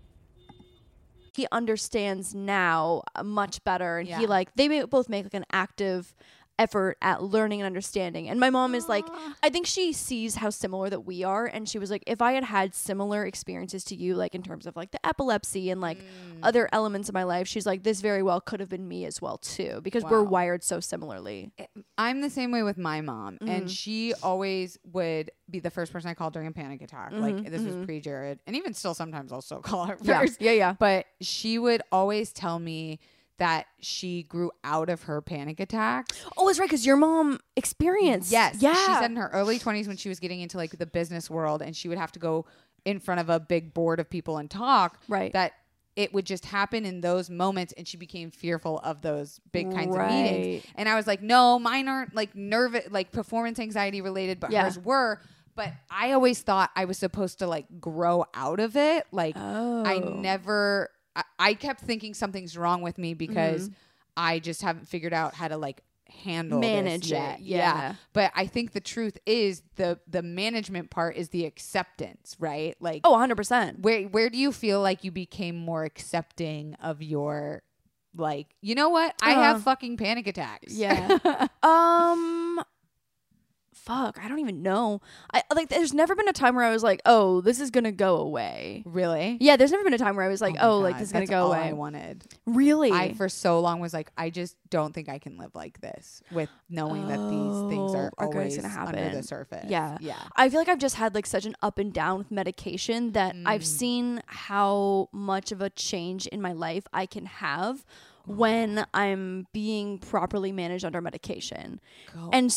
he understands now much better, and Yeah. he like they ma- both make like an active effort at learning and understanding. And my mom is like, I think she sees how similar that we are, and she was like, if I had had similar experiences to you, like in terms of like the epilepsy and like other elements of my life, she's like, this very well could have been me as well too, because we're Wow. wired so similarly. I'm the same way with my mom, Mm-hmm. and she always would be the first person I called during a panic attack. Like this was pre Jared, and even still, sometimes I'll still call her Mm-hmm. Yeah, first. yeah, yeah. But she would always tell me that she grew out of her panic attacks. Oh, that's right, because your mom experienced. Yes, yeah. She said in her early twenties when she was getting into like the business world, and she would have to go in front of a big board of people and talk. Right. That it would just happen in those moments, and she became fearful of those big kinds Right. of meetings. And I was like, no, mine aren't like nervous, like performance anxiety related, but Yeah. hers were. But I always thought I was supposed to like grow out of it. Like I Oh. never. I, I kept thinking something's wrong with me because Mhm. I just haven't figured out how to like handle Manage this yet. it, yeah. But I think the truth is the the management part is the acceptance, right? Like, Oh, one hundred percent. where where do you feel like you became more accepting of your, like, you know what? I Uh, have fucking panic attacks. Yeah. um fuck, I don't even know. I like there's never been a time where I was like, "Oh, this is going to go away." Really? Yeah, there's never been a time where I was like, my "Oh, like God, this is going to that's go all away." I wanted. Really? I for so long was like, I just don't think I can live like this with knowing that these things are, Oh, are gonna- always gonna under the happen. surface. Yeah. Yeah. I feel like I've just had like such an up and down with medication that I've Mm. seen how much of a change in my life I can have when I'm being properly managed under medication. Go And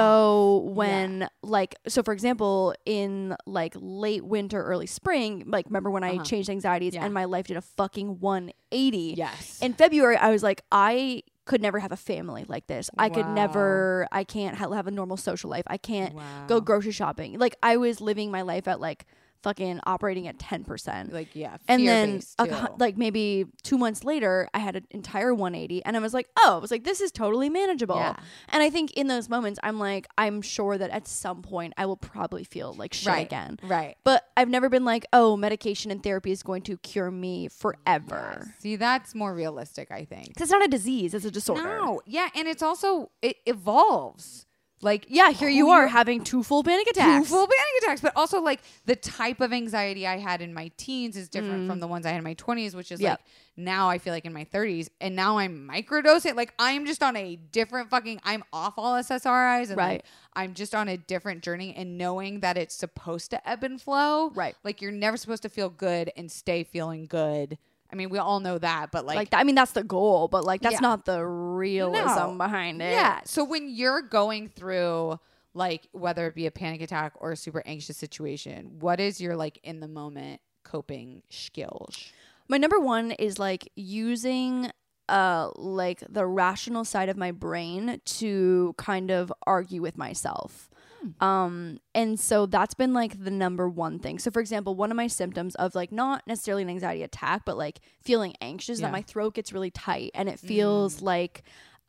so off. when like so for example in like late winter early spring, like remember when I Uh-huh. changed anxieties Yeah. and my life did a fucking one eighty. Yes. In February I was like I could never have a family like this. I could Wow. never I can't ha- have a normal social life. I can't Wow. go grocery shopping. Like I was living my life at like fucking operating at ten percent. Like, yeah. And then fear-based, a too. cou- like maybe two months later, I had an entire one eighty, and I was like, "Oh, I was like, this is totally manageable." Yeah. And I think in those moments, I'm like, I'm sure that at some point I will probably feel like shit Right. again. Right. But I've never been like, "Oh, medication and therapy is going to cure me forever." See, that's more realistic, I think. 'Cause it's not a disease; it's a disorder. No. Yeah. And it's also, it evolves. Like, Yeah, here you who are you're- having two full panic Two attacks. full panic attacks, but also like the type of anxiety I had in my teens is different from the ones I had in my twenties, which is Mm. Yep. like now I feel like in my thirties, and now I'm microdosing. Like I'm just on a different fucking. I'm off all S S R Is, and Right. like, I'm just on a different journey, and knowing that it's supposed to ebb and flow. Right. Like you're never supposed to feel good and stay feeling good. I mean, we all know that, but like, Like, I mean, that's the goal, but like that's Yeah. not the realism No. behind it. yeah. So when you're going through like whether it be a panic attack or a super anxious situation, what is your like in the moment coping skills? My number one is like using uh like the rational side of my brain to kind of argue with myself. Um and so that's been like the number one thing. So for example, one of my symptoms of like not necessarily an anxiety attack, but like feeling anxious Yeah. that my throat gets really tight and it feels like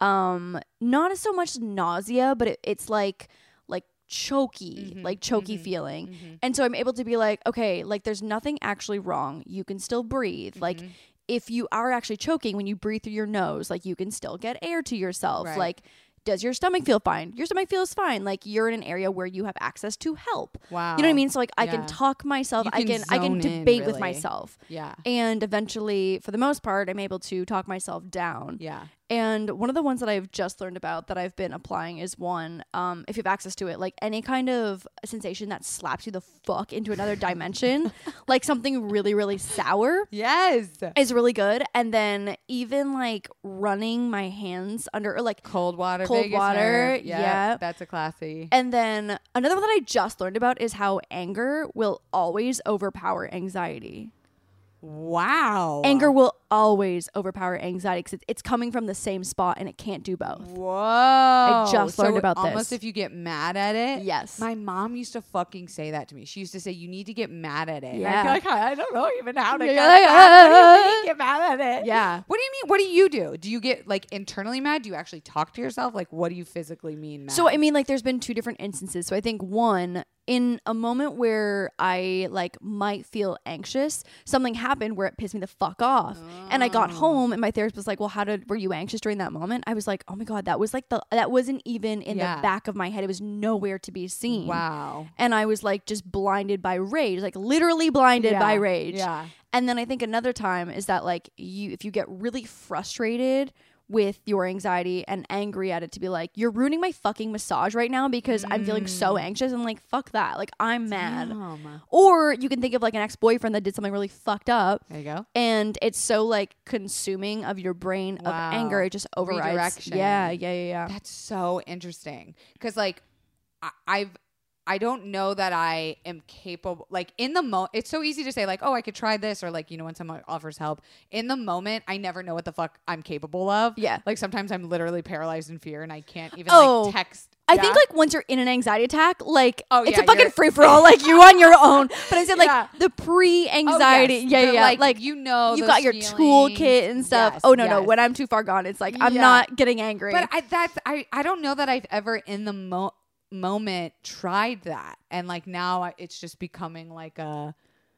um not as so much nausea, but it, it's like like choky, Mhm, like choky mhm, feeling. mhm. And so I'm able to be like, okay, like there's nothing actually wrong. You can still breathe. Like Mhm. if you are actually choking when you breathe through your nose, like you can still get air to yourself. Right. Like, does your stomach feel fine? Your stomach feels fine. Like you're in an area where you have access to help. Wow. You know what I mean? So like I Yeah. can talk myself. You I can can I can zone in, debate with really. myself. Yeah. And eventually, for the most part, I'm able to talk myself down. Yeah. And one of the ones that I've just learned about that I've been applying is one, um, if you have access to it, like any kind of sensation that slaps you the fuck into another dimension, like something really, really sour Yes. is really good. And then even like running my hands under, or like, Cold water. Cold vagus water, nerve. Yep, yeah. That's a classy. and then another one that I just learned about is how anger will always overpower anxiety. Wow. Anger will always overpower anxiety because it's, it's coming from the same spot and it can't do both. Whoa. I just learned about this. Almost if you get mad at it. Yes. My mom used to fucking say that to me. She used to say, you need to get mad at it. And Yeah. I'd be like, I don't know even how to Yeah, get yeah, mad. yeah. What do you mean get mad at it? Yeah. What do you mean? What do you do? Do you get like internally mad? Do you actually talk to yourself? Like, what do you physically mean mad? So I mean, like, there's been two different instances. So I think one, in a moment where I like might feel anxious, something happened where it pissed me the fuck off, and I got Oh. home and my therapist was like, "Well, how did were you anxious during that moment?" I was like, "Oh my god, that was like the that wasn't even in Yeah. the back of my head. It was nowhere to be seen." Wow. And I was like just blinded by rage, like literally blinded by Yeah. rage. Yeah. And then I think another time is that like you if you get really frustrated with your anxiety and angry at it, to be like, you're ruining my fucking massage right now because I'm feeling so anxious. And like, fuck that. Like, I'm mad. Damn. Or you can think of like an ex-boyfriend that did something really fucked up, There you go. and it's so like consuming of your brain Wow. of anger, it just overrides. Redirection. Yeah, yeah, yeah, yeah. That's so interesting. Because like I, I've I don't know that I am capable. Like in the moment, it's so easy to say like, oh, I could try this, or like, you know, when someone offers help. In the moment, I never know what the fuck I'm capable of. Yeah. Like sometimes I'm literally paralyzed in fear and I can't even Oh, like text. I I think like once you're in an anxiety attack, like Oh, it's yeah, a fucking you're- free for all. Like you on your own. But I said like Yeah. the pre-anxiety. Oh, yes. Yeah, The, yeah, yeah. like, Like you know, you those got your feelings. toolkit and stuff. Yes, oh no, no. yes. When I'm too far gone, it's like I'm Yeah. not getting angry. But I, that's I, I don't know that I've ever in the mo- moment tried that, and like now I, it's just becoming like a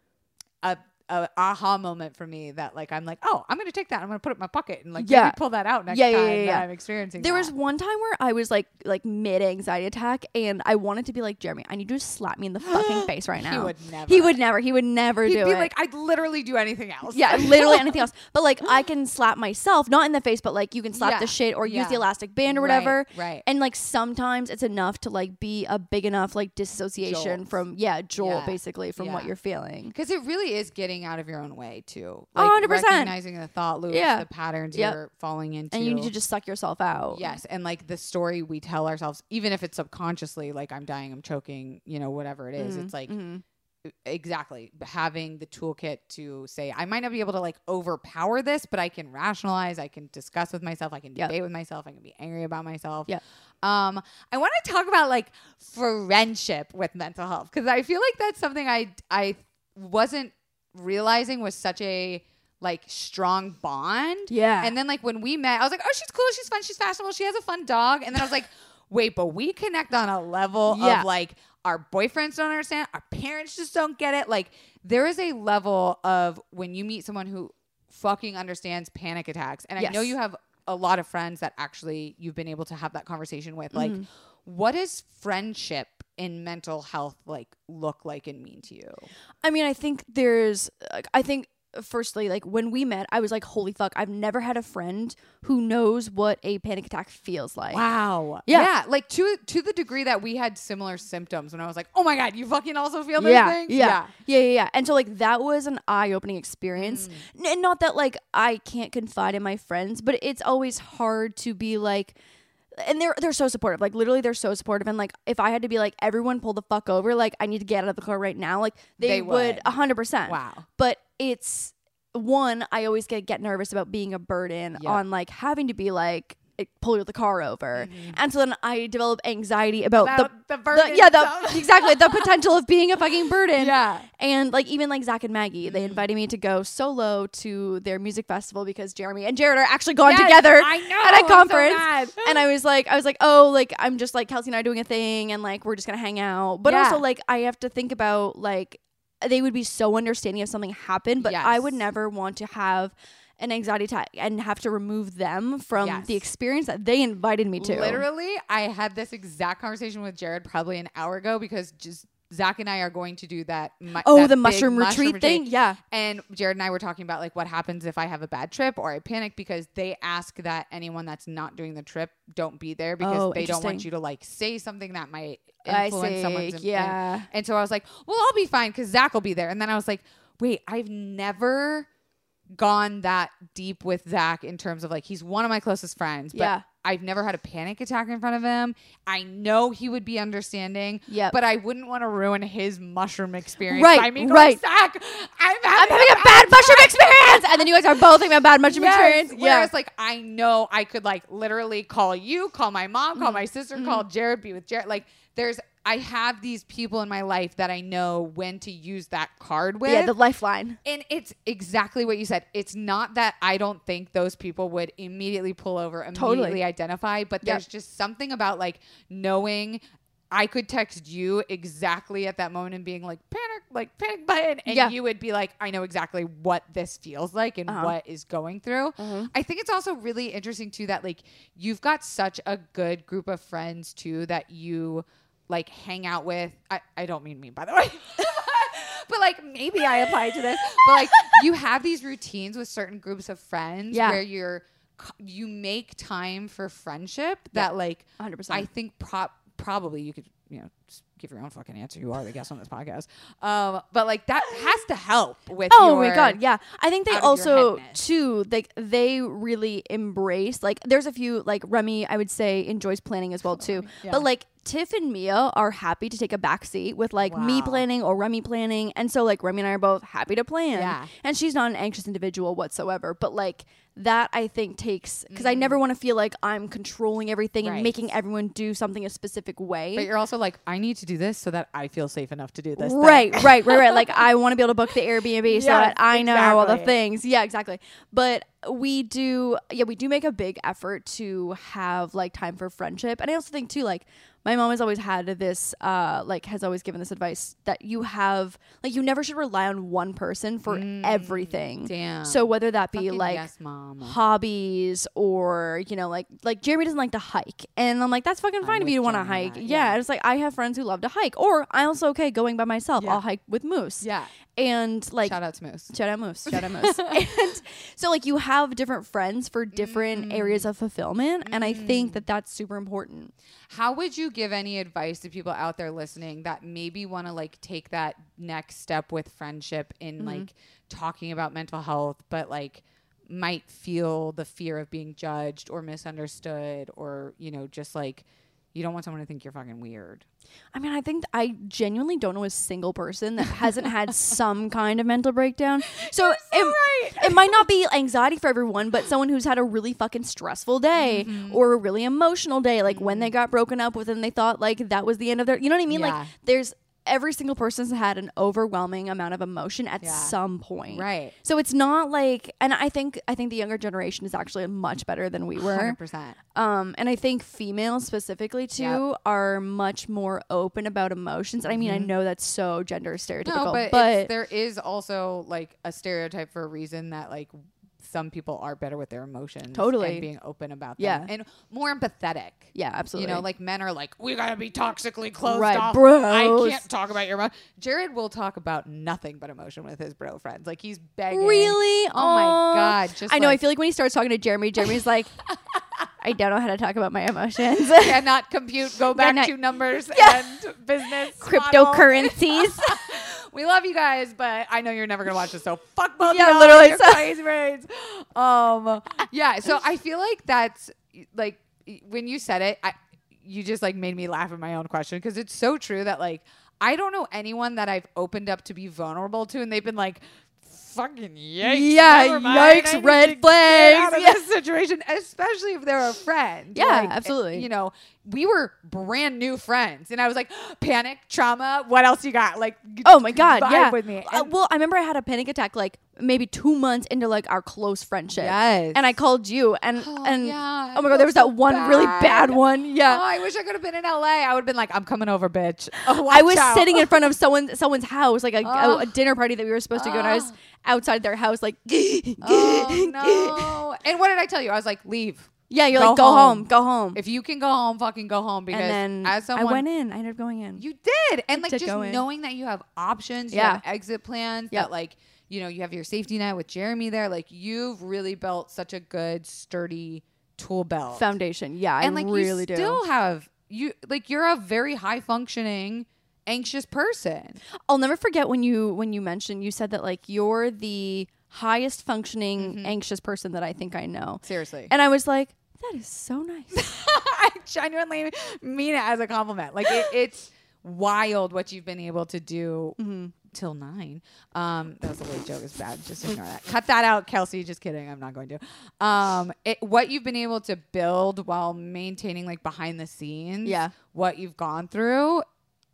a. a aha moment for me that like I'm like, oh, I'm gonna take that, I'm gonna put it in my pocket and like Yeah. maybe pull that out next Yeah, yeah, time yeah, yeah. that I'm experiencing There that. was one time where I was like like mid anxiety attack and I wanted to be like, Jeremy, I need you to slap me in the fucking face right now. He would never. He would never. He would never He'd do be it. like, I'd literally do anything else. Yeah, literally anything else. But like I can slap myself, not in the face, but like you can slap Yeah, the shit or use yeah. the elastic band or Right, whatever. right. And like sometimes it's enough to like be a big enough like dissociation Jolt. from yeah, jolt Yeah, basically from what yeah. you're feeling. Because it really is getting out of your own way too. one hundred percent. Recognizing the thought loops, Yeah. the patterns Yep. you're falling into. And you need to just suck yourself out. Yes, and like the story we tell ourselves, even if it's subconsciously, like I'm dying, I'm choking, you know, whatever it is, Mhm, it's like mhm. exactly having the toolkit to say, I might not be able to like overpower this, but I can rationalize, I can discuss with myself, I can Yep. debate with myself, I can be angry about myself. Yep. Um, I want to talk about like friendship with mental health because I feel like that's something I I wasn't realizing was such a like strong bond. Yeah. And then like when we met, I was like, oh, she's cool, she's fun, she's fashionable, she has a fun dog. And then I was like, wait, but we connect on a level Yeah. of like our boyfriends don't understand, our parents just don't get it. Like there is a level of when you meet someone who fucking understands panic attacks. And I know Yes. you have a lot of friends that actually you've been able to have that conversation with. Like, Mhm. what does friendship in mental health like look like and mean to you? I mean, I think there's, like, I think, firstly, like when we met, I was like, holy fuck, I've never had a friend who knows what a panic attack feels like. Wow. Yeah. Yeah. Like to to the degree that we had similar symptoms when I was like, oh my God, you fucking also feel those Yeah, things? yeah, yeah, yeah, yeah. And so like that was an eye-opening experience. Mm. N- And not that like I can't confide in my friends, but it's always hard to be like, and they're they're so supportive. Like literally, they're so supportive. And like if I had to be like, everyone pull the fuck over, like I need to get out of the car right now, like they, They would would. a hundred percent. Wow. But it's one, I always get get nervous about being a burden Yeah. on like having to be like it- pull the car over, Mhm. and so then I develop anxiety about, About the, the burden the yeah the itself. exactly the potential of being a fucking burden. Yeah. And like even like Zach and Maggie, they Mhm. invited me to go solo to their music festival because Jeremy and Jared are actually going Yes, together I know. at I'm a so conference. mad. and I was like, I was like, oh, like I'm just like Kelsey and I doing a thing, and like we're just gonna hang out. But Yeah. also like I have to think about like they would be so understanding if something happened, but I would Yes. never want to have an anxiety attack and have to remove them from Yes. the experience that they invited me to. Literally, I had this exact conversation with Jared probably an hour ago because just Zach and I are going to do that. mu- Oh, that the big mushroom retreat thing? Yeah. And Jared and I were talking about like what happens if I have a bad trip or I panic because they ask that anyone that's not doing the trip don't be there because Oh, they don't want interesting. you to like say something that might I influence see. someone's. Yeah. And, and so I was like, well, I'll be fine because Zach will be there. And then I was like, wait, I've never gone that deep with Zach in terms of like he's one of my closest friends, but Yeah. I've never had a panic attack in front of him. I know he would be understanding, Yep. but I wouldn't want to ruin his mushroom experience Right, by me going, right. Zach, I'm having, I'm having a bad mushroom experience, and then you guys are both having a bad mushroom Yes. experience. Yeah. Whereas like I know I could like literally call you, call my mom, call Mm-hmm. my sister, call Jared, be with Jared. Like there's I have these people in my life that I know when to use that card with. Yeah, the lifeline. And it's exactly what you said. It's not that I don't think those people would immediately pull over, immediately Totally. identify, but Yep. there's just something about like knowing I could text you exactly at that moment and being like panic, like panic button, and Yeah. you would be like, I know exactly what this feels like and Uh-huh. what is going through. Mhm. I think it's also really interesting too that like you've got such a good group of friends too that you like hang out with. I, I don't mean me, by the way. But like maybe I apply to this. But like you have these routines with certain groups of friends Yeah. where you're you make time for friendship that like one hundred percent. I think pro- probably you could, you know, just give your own fucking answer. You are the guest on this podcast. Um, but like that has to help with Oh your, my god, yeah. I think they out of your also headness. too like they really embrace like there's a few like Remy I would say enjoys planning as well too. Yeah. But like Tiff and Mia are happy to take a back seat with like me Wow. planning or Remy planning. And so like Remy and I are both happy to plan. Yeah. And she's not an anxious individual whatsoever. But like that I think takes, because I never want to feel like I'm controlling everything Right. and making everyone do something a specific way. But you're also like, I need to do this so that I feel safe enough to do this. Right, thing. right, right, right. Like I want to be able to book the Airbnb so Yes, that I know all the exactly. things. Yeah, exactly. But we do, yeah, we do make a big effort to have like time for friendship. And I also think too, like my mom has always had this, uh, like has always given this advice that you have, like you never should rely on one person for everything. Damn. So whether that be Fucking like yes, mom. hobbies or, you know, like like Jeremy doesn't like to hike. And I'm like, that's fucking fine I'm if with you want to Jeremy on hike. that, Yeah. yeah. It's like I have friends who love to hike. Or I'm also okay going by myself. Yeah. I'll hike with Moose. Yeah. And like Shout out to Moose. Shout out Moose. Shout out Moose. And so like you have different friends for different Mm. areas of fulfillment. And I think that that's super important. How would you give any advice to people out there listening that maybe want to like take that next step with friendship in Mm-hmm. like talking about mental health, but like might feel the fear of being judged or misunderstood, or, you know, just like you don't want someone to think you're fucking weird? I mean, I think I genuinely don't know a single person that hasn't had some kind of mental breakdown. So, it, it might not be anxiety for everyone, but someone who's had a really fucking stressful day Mm-hmm. or a really emotional day, like when they got broken up with and they thought like that was the end of their, you know what I mean? Yeah. Like there's every single person's had an overwhelming amount of emotion at Yeah. some point. Right. So it's not like, and I think, I think the younger generation is actually much better than we one were. hundred percent. Um, and I think females specifically too Yep. are much more open about emotions. And I mean, I know that's so gender stereotypical, No, but, but, it's, there is also like a stereotype for a reason that like some people are better with their emotions. Totally. And being open about them. Yeah. And more empathetic. yeah, absolutely. You know, like men are like, we gotta be toxically closed Right, off. bros. I can't talk about your emotion. Jared will talk about nothing but emotion with his bro friends. Like he's begging. really? Oh my Aw. God. Just I know. like, I feel like when he starts talking to Jeremy, Jeremy's like, I don't know how to talk about my emotions. cannot compute, go back Cannot- to numbers Yeah. and business. model. Cryptocurrencies. We love you guys, but I know you're never gonna watch this, so fuck both Yeah, y'all. literally, You're so- crazy brains. Um, yeah. So I feel like that's like when you said it, I you just like made me laugh at my own question because it's so true that like I don't know anyone that I've opened up to be vulnerable to, and they've been like, fucking yikes. Yeah, never mind. I yikes, need red to get flags. out of Yeah. this situation, especially if they're a friend. Yeah, Like, absolutely. You know, we were brand new friends, and I was like, panic, trauma. What else you got? Like, Oh my God, vibe yeah. with me. Uh, And- well, I remember I had a panic attack like maybe two months into like our close friendship. Yes. And I called you and Oh, and yeah, I oh my feel God, there was so that one really bad. bad one. Yeah. Oh, I wish I could have been in L A. I would have been like, I'm coming over, bitch. Oh, I was watch out. sitting in front of someone someone's house, like a, Oh. a, a dinner party that we were supposed to go, and I was Oh. outside their house, like, Oh no! And what did I tell you? I was like, leave. yeah, you're Go like, go home. home, go home. If you can go home, fucking go home. Because And then as someone, I went in. I ended up going in. you did, and like did just go in. knowing that you have options, you Yeah. have exit plans. Yep. That like you know you have your safety net with Jeremy there. Like you've really built such a good, sturdy tool belt. Foundation. Yeah, and I like really you do. still have you like you're a very high functioning anxious person. I'll never forget when you when you mentioned you said that like you're the highest functioning Mm-hmm. anxious person that I think I know. Seriously. And I was like, that is so nice. I genuinely mean it as a compliment. Like it, it's wild what you've been able to do Mm-hmm. till nine. Um, that was a late joke. It's bad. Just ignore that. Cut that out, Kelsey. Just kidding. I'm not going to. Um, it, what you've been able to build while maintaining like behind the scenes. Yeah. What you've gone through.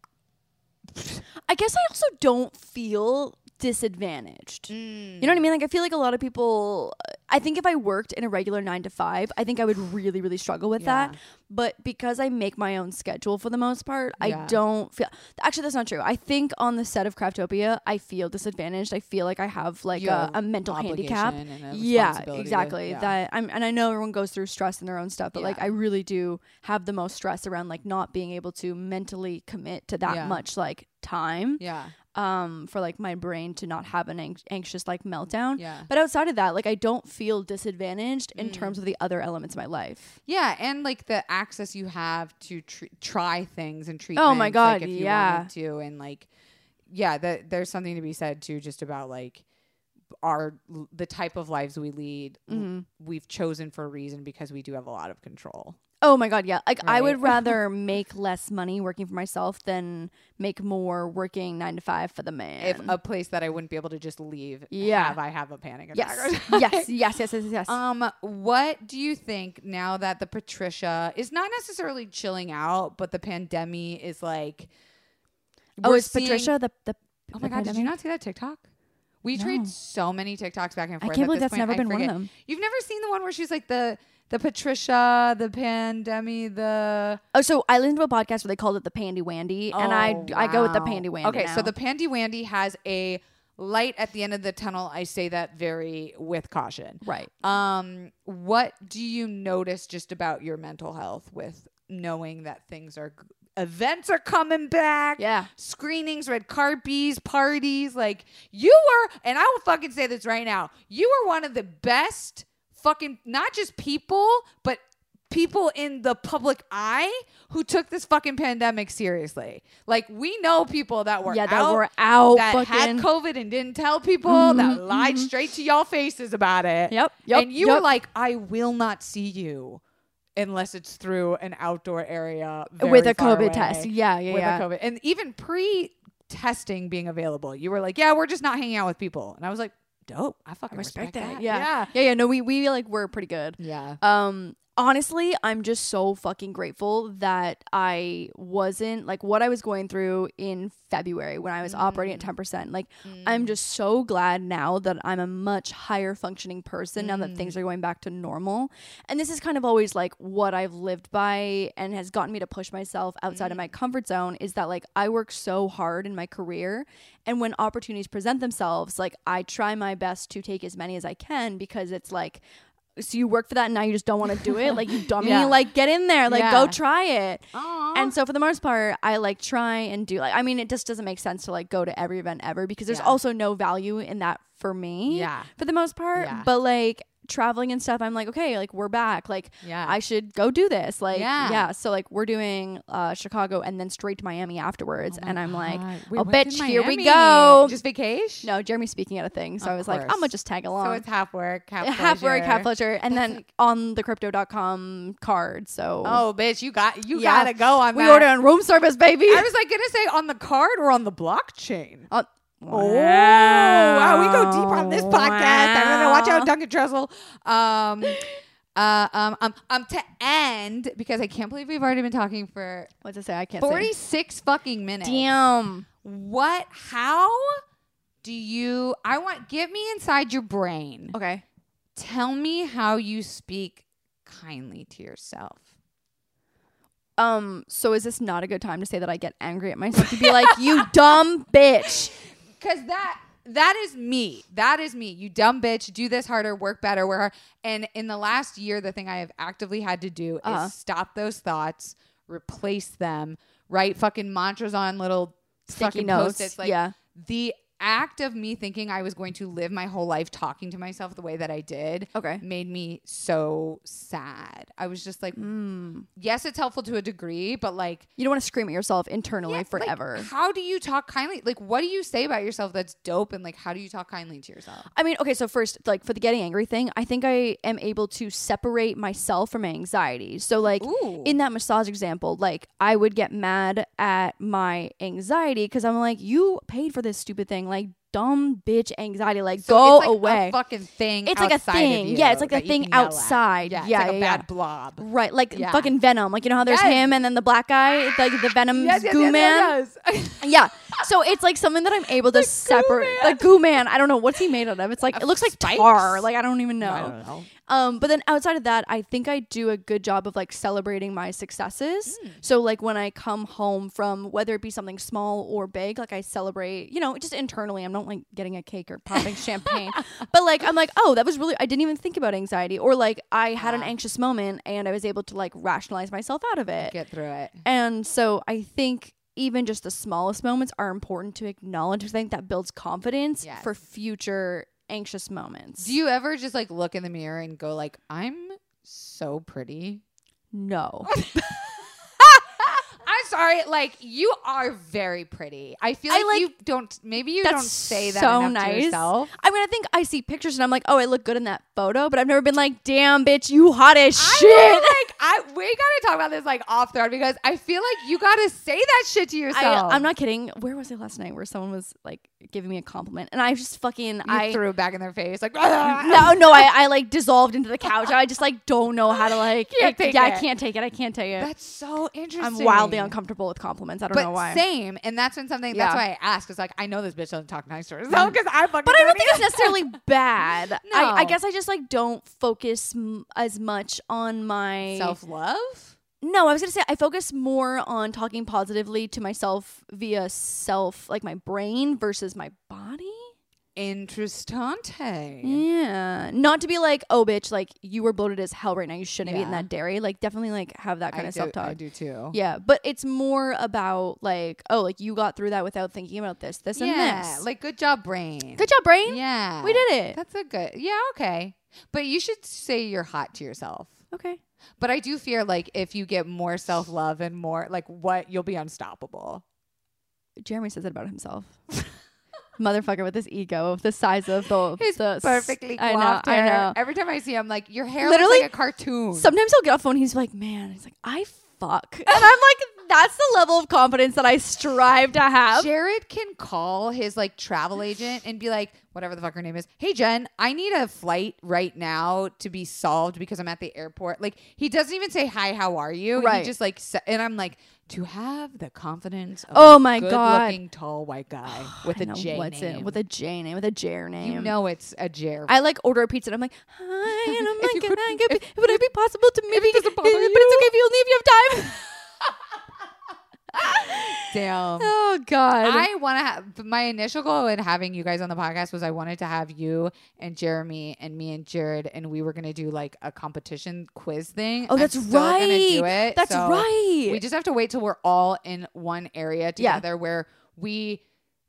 I guess I also don't feel disadvantaged. You know what I mean? Like I feel like a lot of people, I think if I worked in a regular nine to five, I think I would really, really struggle with Yeah. that. But because I make my own schedule for the most part, Yeah. I don't feel, actually that's not true. I think on the set of Craftopia, I feel disadvantaged. I feel like I have like You a, have a mental obligation handicap. and a Yeah, responsibility to- exactly. yeah. That I'm, and I know everyone goes through stress in their own stuff, but like Yeah. I really do have the most stress around like not being able to mentally commit to that Yeah. much like time Yeah. um for like my brain to not have an anx- anxious like meltdown. Yeah. But outside of that, like I don't feel disadvantaged in Mm. terms of the other elements of my life. Yeah, and like the access you have to tr- try things and treat. Oh my God, like, if you yeah. wanted to, and like, yeah, that there's something to be said too, just about like our the type of lives we lead. Mm-hmm. We've chosen for a reason because we do have a lot of control. Oh my God, yeah. Like I Right. would rather make less money working for myself than make more working nine to five for the man. If a place that I wouldn't be able to just leave, Yeah. have I have a panic attack. yes. or yes, something. yes, yes, yes, yes, yes. Um, what do you think now that the Patricia is not necessarily chilling out, but the pandemic is like? oh, we're is seeing- Patricia the the? Oh the my God! Did you pandemic? not see that TikTok? We No. trade so many TikToks back and I forth. can't at believe this that's point. never I been one of forget. them. You've never seen the one where she's like the the Patricia, the pandemic, the Oh, so I listened to a podcast where they called it the Pandy Wandy, and I Oh, I go with the wow. Pandy Wandy. Okay, so now. the Pandy Wandy has a light at the end of the tunnel. I say that very with caution. right. Um, what do you notice just about your mental health with knowing that things are events are coming back? Yeah. Screenings, red carpets, parties. Like you were, and I will fucking say this right now. You were one of the best fucking not just people, but people in the public eye who took this fucking pandemic seriously. Like we know people that were Yeah, that out, were out that had fucking- COVID and didn't tell people, Mhm, that lied mhm. straight to y'all faces about it. Yep, yep, And you yep. were like, I will not see you unless it's through an outdoor area very with a far COVID away. test. Yeah, yeah, With yeah. a COVID. And even pre-testing being available, you were like, yeah, we're just not hanging out with people. And I was like, dope. I fucking respect, that. Yeah. Yeah. yeah, yeah. No, we we like were pretty good. Yeah. Um, honestly, I'm just so fucking grateful that I wasn't like what I was going through in February when I was operating at ten percent. Like, I'm just so glad now that I'm a much higher functioning person now that things are going back to normal. And this is kind of always like what I've lived by and has gotten me to push myself outside of my comfort zone is that like I work so hard in my career. And when opportunities present themselves, like I try my best to take as many as I can because it's like, so you work for that and now you just don't want to do it? Like, you dummy, Yeah. like get in there, like Yeah. go try it. Aw. And so for the most part, I like try and do like, I mean, it just doesn't make sense to like go to every event ever because there's Yeah. also no value in that for me. Yeah. For the most part. Yeah. But like traveling and stuff, I'm like, okay, like we're back. Like Yeah. I should go do this. Like, Yeah. yeah. So like we're doing uh, Chicago and then straight to Miami afterwards. Oh my and I'm like, God. Wait, oh, what's bitch, in here we Miami? go. Just vacation? No, Jeremy's speaking at a thing. So Of I was like, course. I'm going to just tag along. So it's half work, half, half work, pleasure. half pleasure, and That's then like- on the crypto dot com card. So Oh, bitch, you got you Yeah. gotta go on we that. order on room service, baby. I was like gonna say on the card or on the blockchain. Uh, Oh, wow, we go deep on this Wow. podcast. I'm gonna watch out, Duncan Trussell. Um, uh, um, um, um, to end because I can't believe we've already been talking for What's it say? I can't say. forty-six fucking minutes. Damn. What? How do you? I want. Get me inside your brain. Okay. Tell me how you speak kindly to yourself. Um. So is this not a good time to say that I get angry at myself to be like, you dumb bitch? Because that that is me. That is me. You dumb bitch. Do this harder. Work better. Work hard. And in the last year, the thing I have actively had to do Uh-huh. is stop those thoughts, replace them, write fucking mantras on little Sticky fucking notes. post-its. Like yeah. the act of me thinking I was going to live my whole life talking to myself the way that I did Okay. made me so sad. I was just like, Mm. yes, it's helpful to a degree, but like You don't want to scream at yourself internally yeah, like, forever. how do you talk kindly? Like, what do you say about yourself that's dope? And like, how do you talk kindly to yourself? I mean, okay, so first, like for the getting angry thing, I think I am able to separate myself from my anxiety. So, like Ooh. in that massage example, like I would get mad at my anxiety because I'm like, you paid for this stupid thing, like dumb bitch anxiety, like So go it's like away. A fucking thing. It's like a outside of thing. you Yeah, it's like that a you thing can yell at. outside. Yeah, it's Yeah, like a yeah, bad yeah. blob. Right, like Yeah. fucking Venom. Like you know how there's Yes. him and then the black guy, like the Venom Yes, yes, goo yes, man. yes, yes. Yeah. So it's like something that I'm able to separate. man. The goo man. I don't know what's he made out of. It's like Of it looks like spikes? tar. Like I don't even know. I don't know. Um, but then outside of that, I think I do a good job of like celebrating my successes. Mm. So like when I come home from whether it be something small or big, like I celebrate, you know, just internally. I'm not like getting a cake or popping champagne, but like I'm like, oh, that was really. I didn't even think about anxiety, or like I had an Ah. anxious moment and I was able to like rationalize myself out of it. Get through it. And so I think even just the smallest moments are important to acknowledge. because I think that builds confidence Yes. for future anxious moments. Do you ever just like look in the mirror and go like, I'm so pretty? No. I sorry. Like, you are very pretty. I feel I like, like- you don't, maybe you That's don't say that so enough to nice. yourself. I mean, I think I see pictures and I'm like, oh, it looked good in that photo, but I've never been like, damn, bitch, you hot as I shit. feel like I we gotta talk about this like off thread because I feel like you gotta say that shit to I, yourself. I'm not kidding. Where was I last night where someone was like giving me a compliment and I just fucking You I threw it back in their face like no no I, I like dissolved into the couch. I just like don't know how to like Can't I, take yeah it. I can't take it. I can't take it. That's so interesting. I'm wildly uncomfortable with compliments. I don't But know why. same, and that's when something. Yeah. That's why I ask. Cause like I know this bitch doesn't talk nice to herself because I fucking. But I don't think either. it's necessarily bad. No. I, I guess I just like don't focus m- as much on my self love. No, I was gonna say I focus more on talking positively to myself via self, like my brain versus my body. Interessante. Yeah, not to be like, oh, bitch, like you were bloated as hell right now. You shouldn't have eaten Yeah. that dairy. Like, definitely like have that kind I of do, self talk. I do too. Yeah, but it's more about like, oh, like you got through that without thinking about this, this, Yeah, and this. like good job, brain. Good job, brain. Yeah, We did it. That's a good. Yeah, okay. But you should say you're hot to yourself. Okay. But I do fear like if you get more self love and more like what you'll be unstoppable. Jeremy says it about himself. Motherfucker with his ego, the size of the, His the perfectly I know, coiffed I hair. know. Every time I see him, like your hair Literally, looks like a cartoon. Sometimes he'll get off phone. He's like, man, he's like, I fuck, and I'm like, that's the level of confidence that I strive to have. Jared can call his like travel agent and be like, whatever the fuck her name is. Hey Jen, I need a flight right now to be solved because I'm at the airport. Like he doesn't even say hi, how are you? Right. He just like, sa- and I'm like, to have the confidence of Oh a my God. good-looking tall white guy with I a know, J what's name. it with a J name with a Jer name. You know it's a Jer. I like order a pizza and I'm like, hi, and I'm If like, you can could- I get, if- would it be possible to maybe, it doesn't bother but it's okay if you only if you have time. Damn. Oh God. I want to have my initial goal in having you guys on the podcast was I wanted to have you and Jeremy and me and Jared and we were gonna do like a competition quiz thing. oh, I'm that's still right. Gonna do it. That's So right. We just have to wait till we're all in one area Yeah. together where we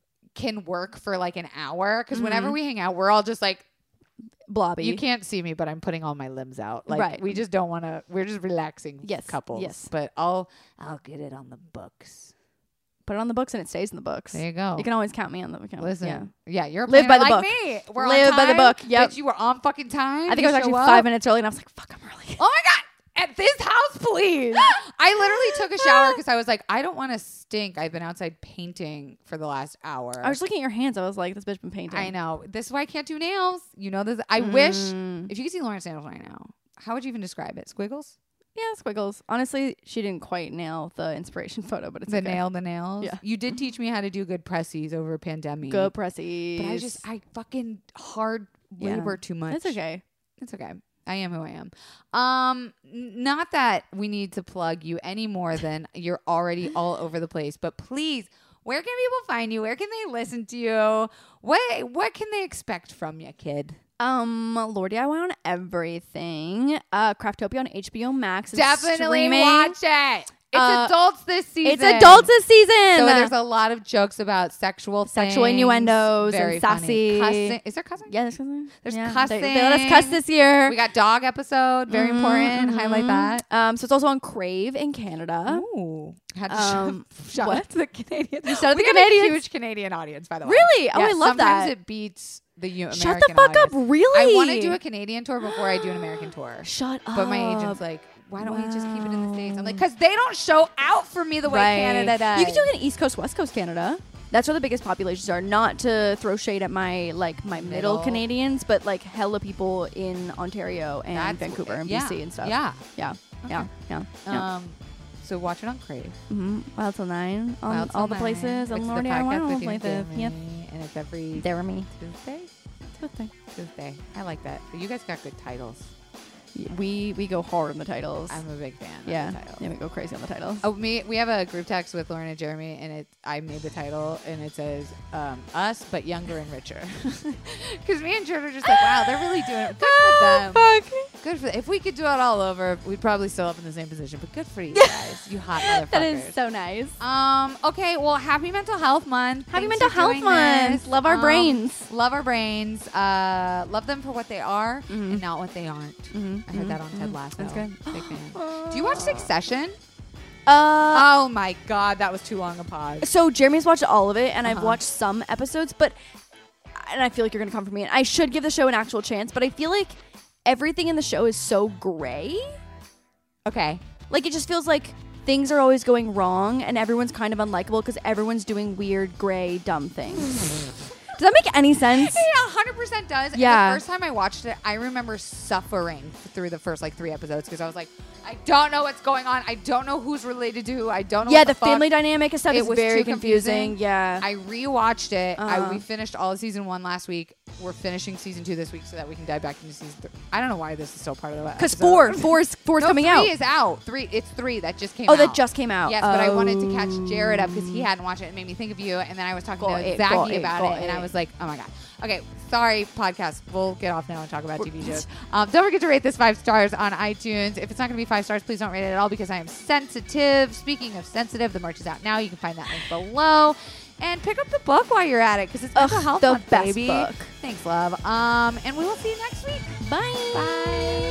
can work for like an hour. Because Mhm. whenever we hang out, we're all just like, Blobby. you can't see me, but I'm putting all my limbs out. Like Right. we just don't want to. We're just relaxing Yes, couples. yes. But I'll I'll get it on the books. Put it on the books and it stays in the books. There you go. You can always count me on the account. Listen, Yeah. yeah, you're a Live by the planner book. like me. We're Live on by the time. book. Yep. Bitch, you were on fucking time. I think You I was actually show five up. minutes early and I was like, fuck, I'm early. Oh my god! At this house, please. I literally took a shower because I was like, I don't want to stink. I've been outside painting for the last hour. I was looking at your hands. I was like, this bitch been painting. I know. This is why I can't do nails. You know this. I wish Mm. if you could see Lauren's nails right now. How would you even describe it? Squiggles? Yeah, squiggles. Honestly, she didn't quite nail the inspiration photo, but it's The okay. nail, the nails. Yeah. You did teach me how to do good pressies over a pandemic. Good pressies. But I just I fucking hard Yeah. labor too much. It's okay. It's okay. I am who I am. Um, n- not that we need to plug you any more than you're already all over the place. But please, where can people find you? Where can they listen to you? What what can they expect from you, kid? Um, Lord D I Y on everything. Uh, Craftopia on H B O Max. is Definitely streaming. watch it. It's Uh, adults this season. It's adults this season. So there's a lot of jokes about sexual Sexual things. innuendos Very and funny. sassy. Cussing. Is there cussing? yeah, there's cussing. There's yeah. cussing. They, they let us cuss this year. We got dog episode. Very Mhm, important. mhm. Highlight that. Um, so it's also on Crave in Canada. Ooh. Had to Um, shout, shout what? out to the Canadians. You shouted we the have Canadians? a huge Canadian audience, by the way. Really? Oh, Yeah, I love sometimes that. it beats the U- American Shut the fuck audience. up! Really? I want to do a Canadian tour before I do an American tour. Shut up. But my agent's like, why don't we just keep it in the States? I'm like, because they don't show out for me the way Right. Canada does. You can do it in East Coast, West Coast Canada. That's where the biggest populations are. Not to throw shade at my like my middle, Middle. Canadians, but like hella people in Ontario and That's- Vancouver and yeah, B C and stuff. Yeah. yeah, yeah, yeah. yeah. Um, so watch it on Crave. mm-hmm. Wild till nine on Wild Till all the Nine. places. It's And the Lord, I podcast want with to you and places. Yep. Jeremy, and it's every There were me. Tuesday. Tuesday. Tuesday. I like that. You guys got good titles. We we go hard on the titles. I'm a big fan. yeah, Of the titles. yeah, we go crazy on the titles. Oh, me. We have a group text with Lauren and Jeremy, and it. I made the title, and it says um, "Us, but younger and richer." Because me and Jared are just like, wow, they're really doing it. Good for them. Fuck. Good for them. If we could do it all over, we'd probably still up in the same position. But good for you guys, you hot motherfuckers. That is so nice. Um. Okay. Well, happy Mental Health Month. Happy Thanks Mental for Health doing Month. this. Love our Um, brains. Love our brains. Uh, love them for what they are Mhm. and not what they aren't. Mhm, I heard mhm, that on Ted mhm. Lasso. That's good. Big fan. Do you watch Succession? Uh, Oh my God, that was too long a pause. so Jeremy's watched all of it, and I've Uh-huh. watched some episodes, but and I feel like you're gonna come for me, and I should give the show an actual chance, but I feel like everything in the show is so gray. Okay. Like it just feels like things are always going wrong, and everyone's kind of unlikable because everyone's doing weird, gray, dumb things. Does that make any sense? Yeah, one hundred percent does. Yeah. And the first time I watched it, I remember suffering through the first like three episodes because I was like, I don't know what's going on. I don't know who's related to who. I don't know Yeah, what the, the, fuck. family dynamic and stuff It is was very too confusing. confusing. Yeah. I rewatched it. Uh-huh. I, we finished all of season one last week. We're finishing season two this week so that we can dive back into season three. I don't know why this is still part of the Because episode. four, four is, four is no, coming three out. is out. Three. It's three that just came Oh, out. that just came out. Yes, but I wanted to Oh. catch Jared up because he hadn't watched it. It made me think of you. And then I was talking Got to it, Zachy got it, about got it, and I it. was like, oh my God. Okay, sorry, podcast. We'll get off now and talk about T V shows. Um, don't forget to rate this five stars on iTunes. If it's not going to be five stars, please don't rate it at all because I am sensitive. Speaking of sensitive, the merch is out now. You can find that link below. And pick up the book while you're at it because it's mental Ugh, health the month, best baby. book. Thanks, love. Um, and we will see you next week. Bye. Bye.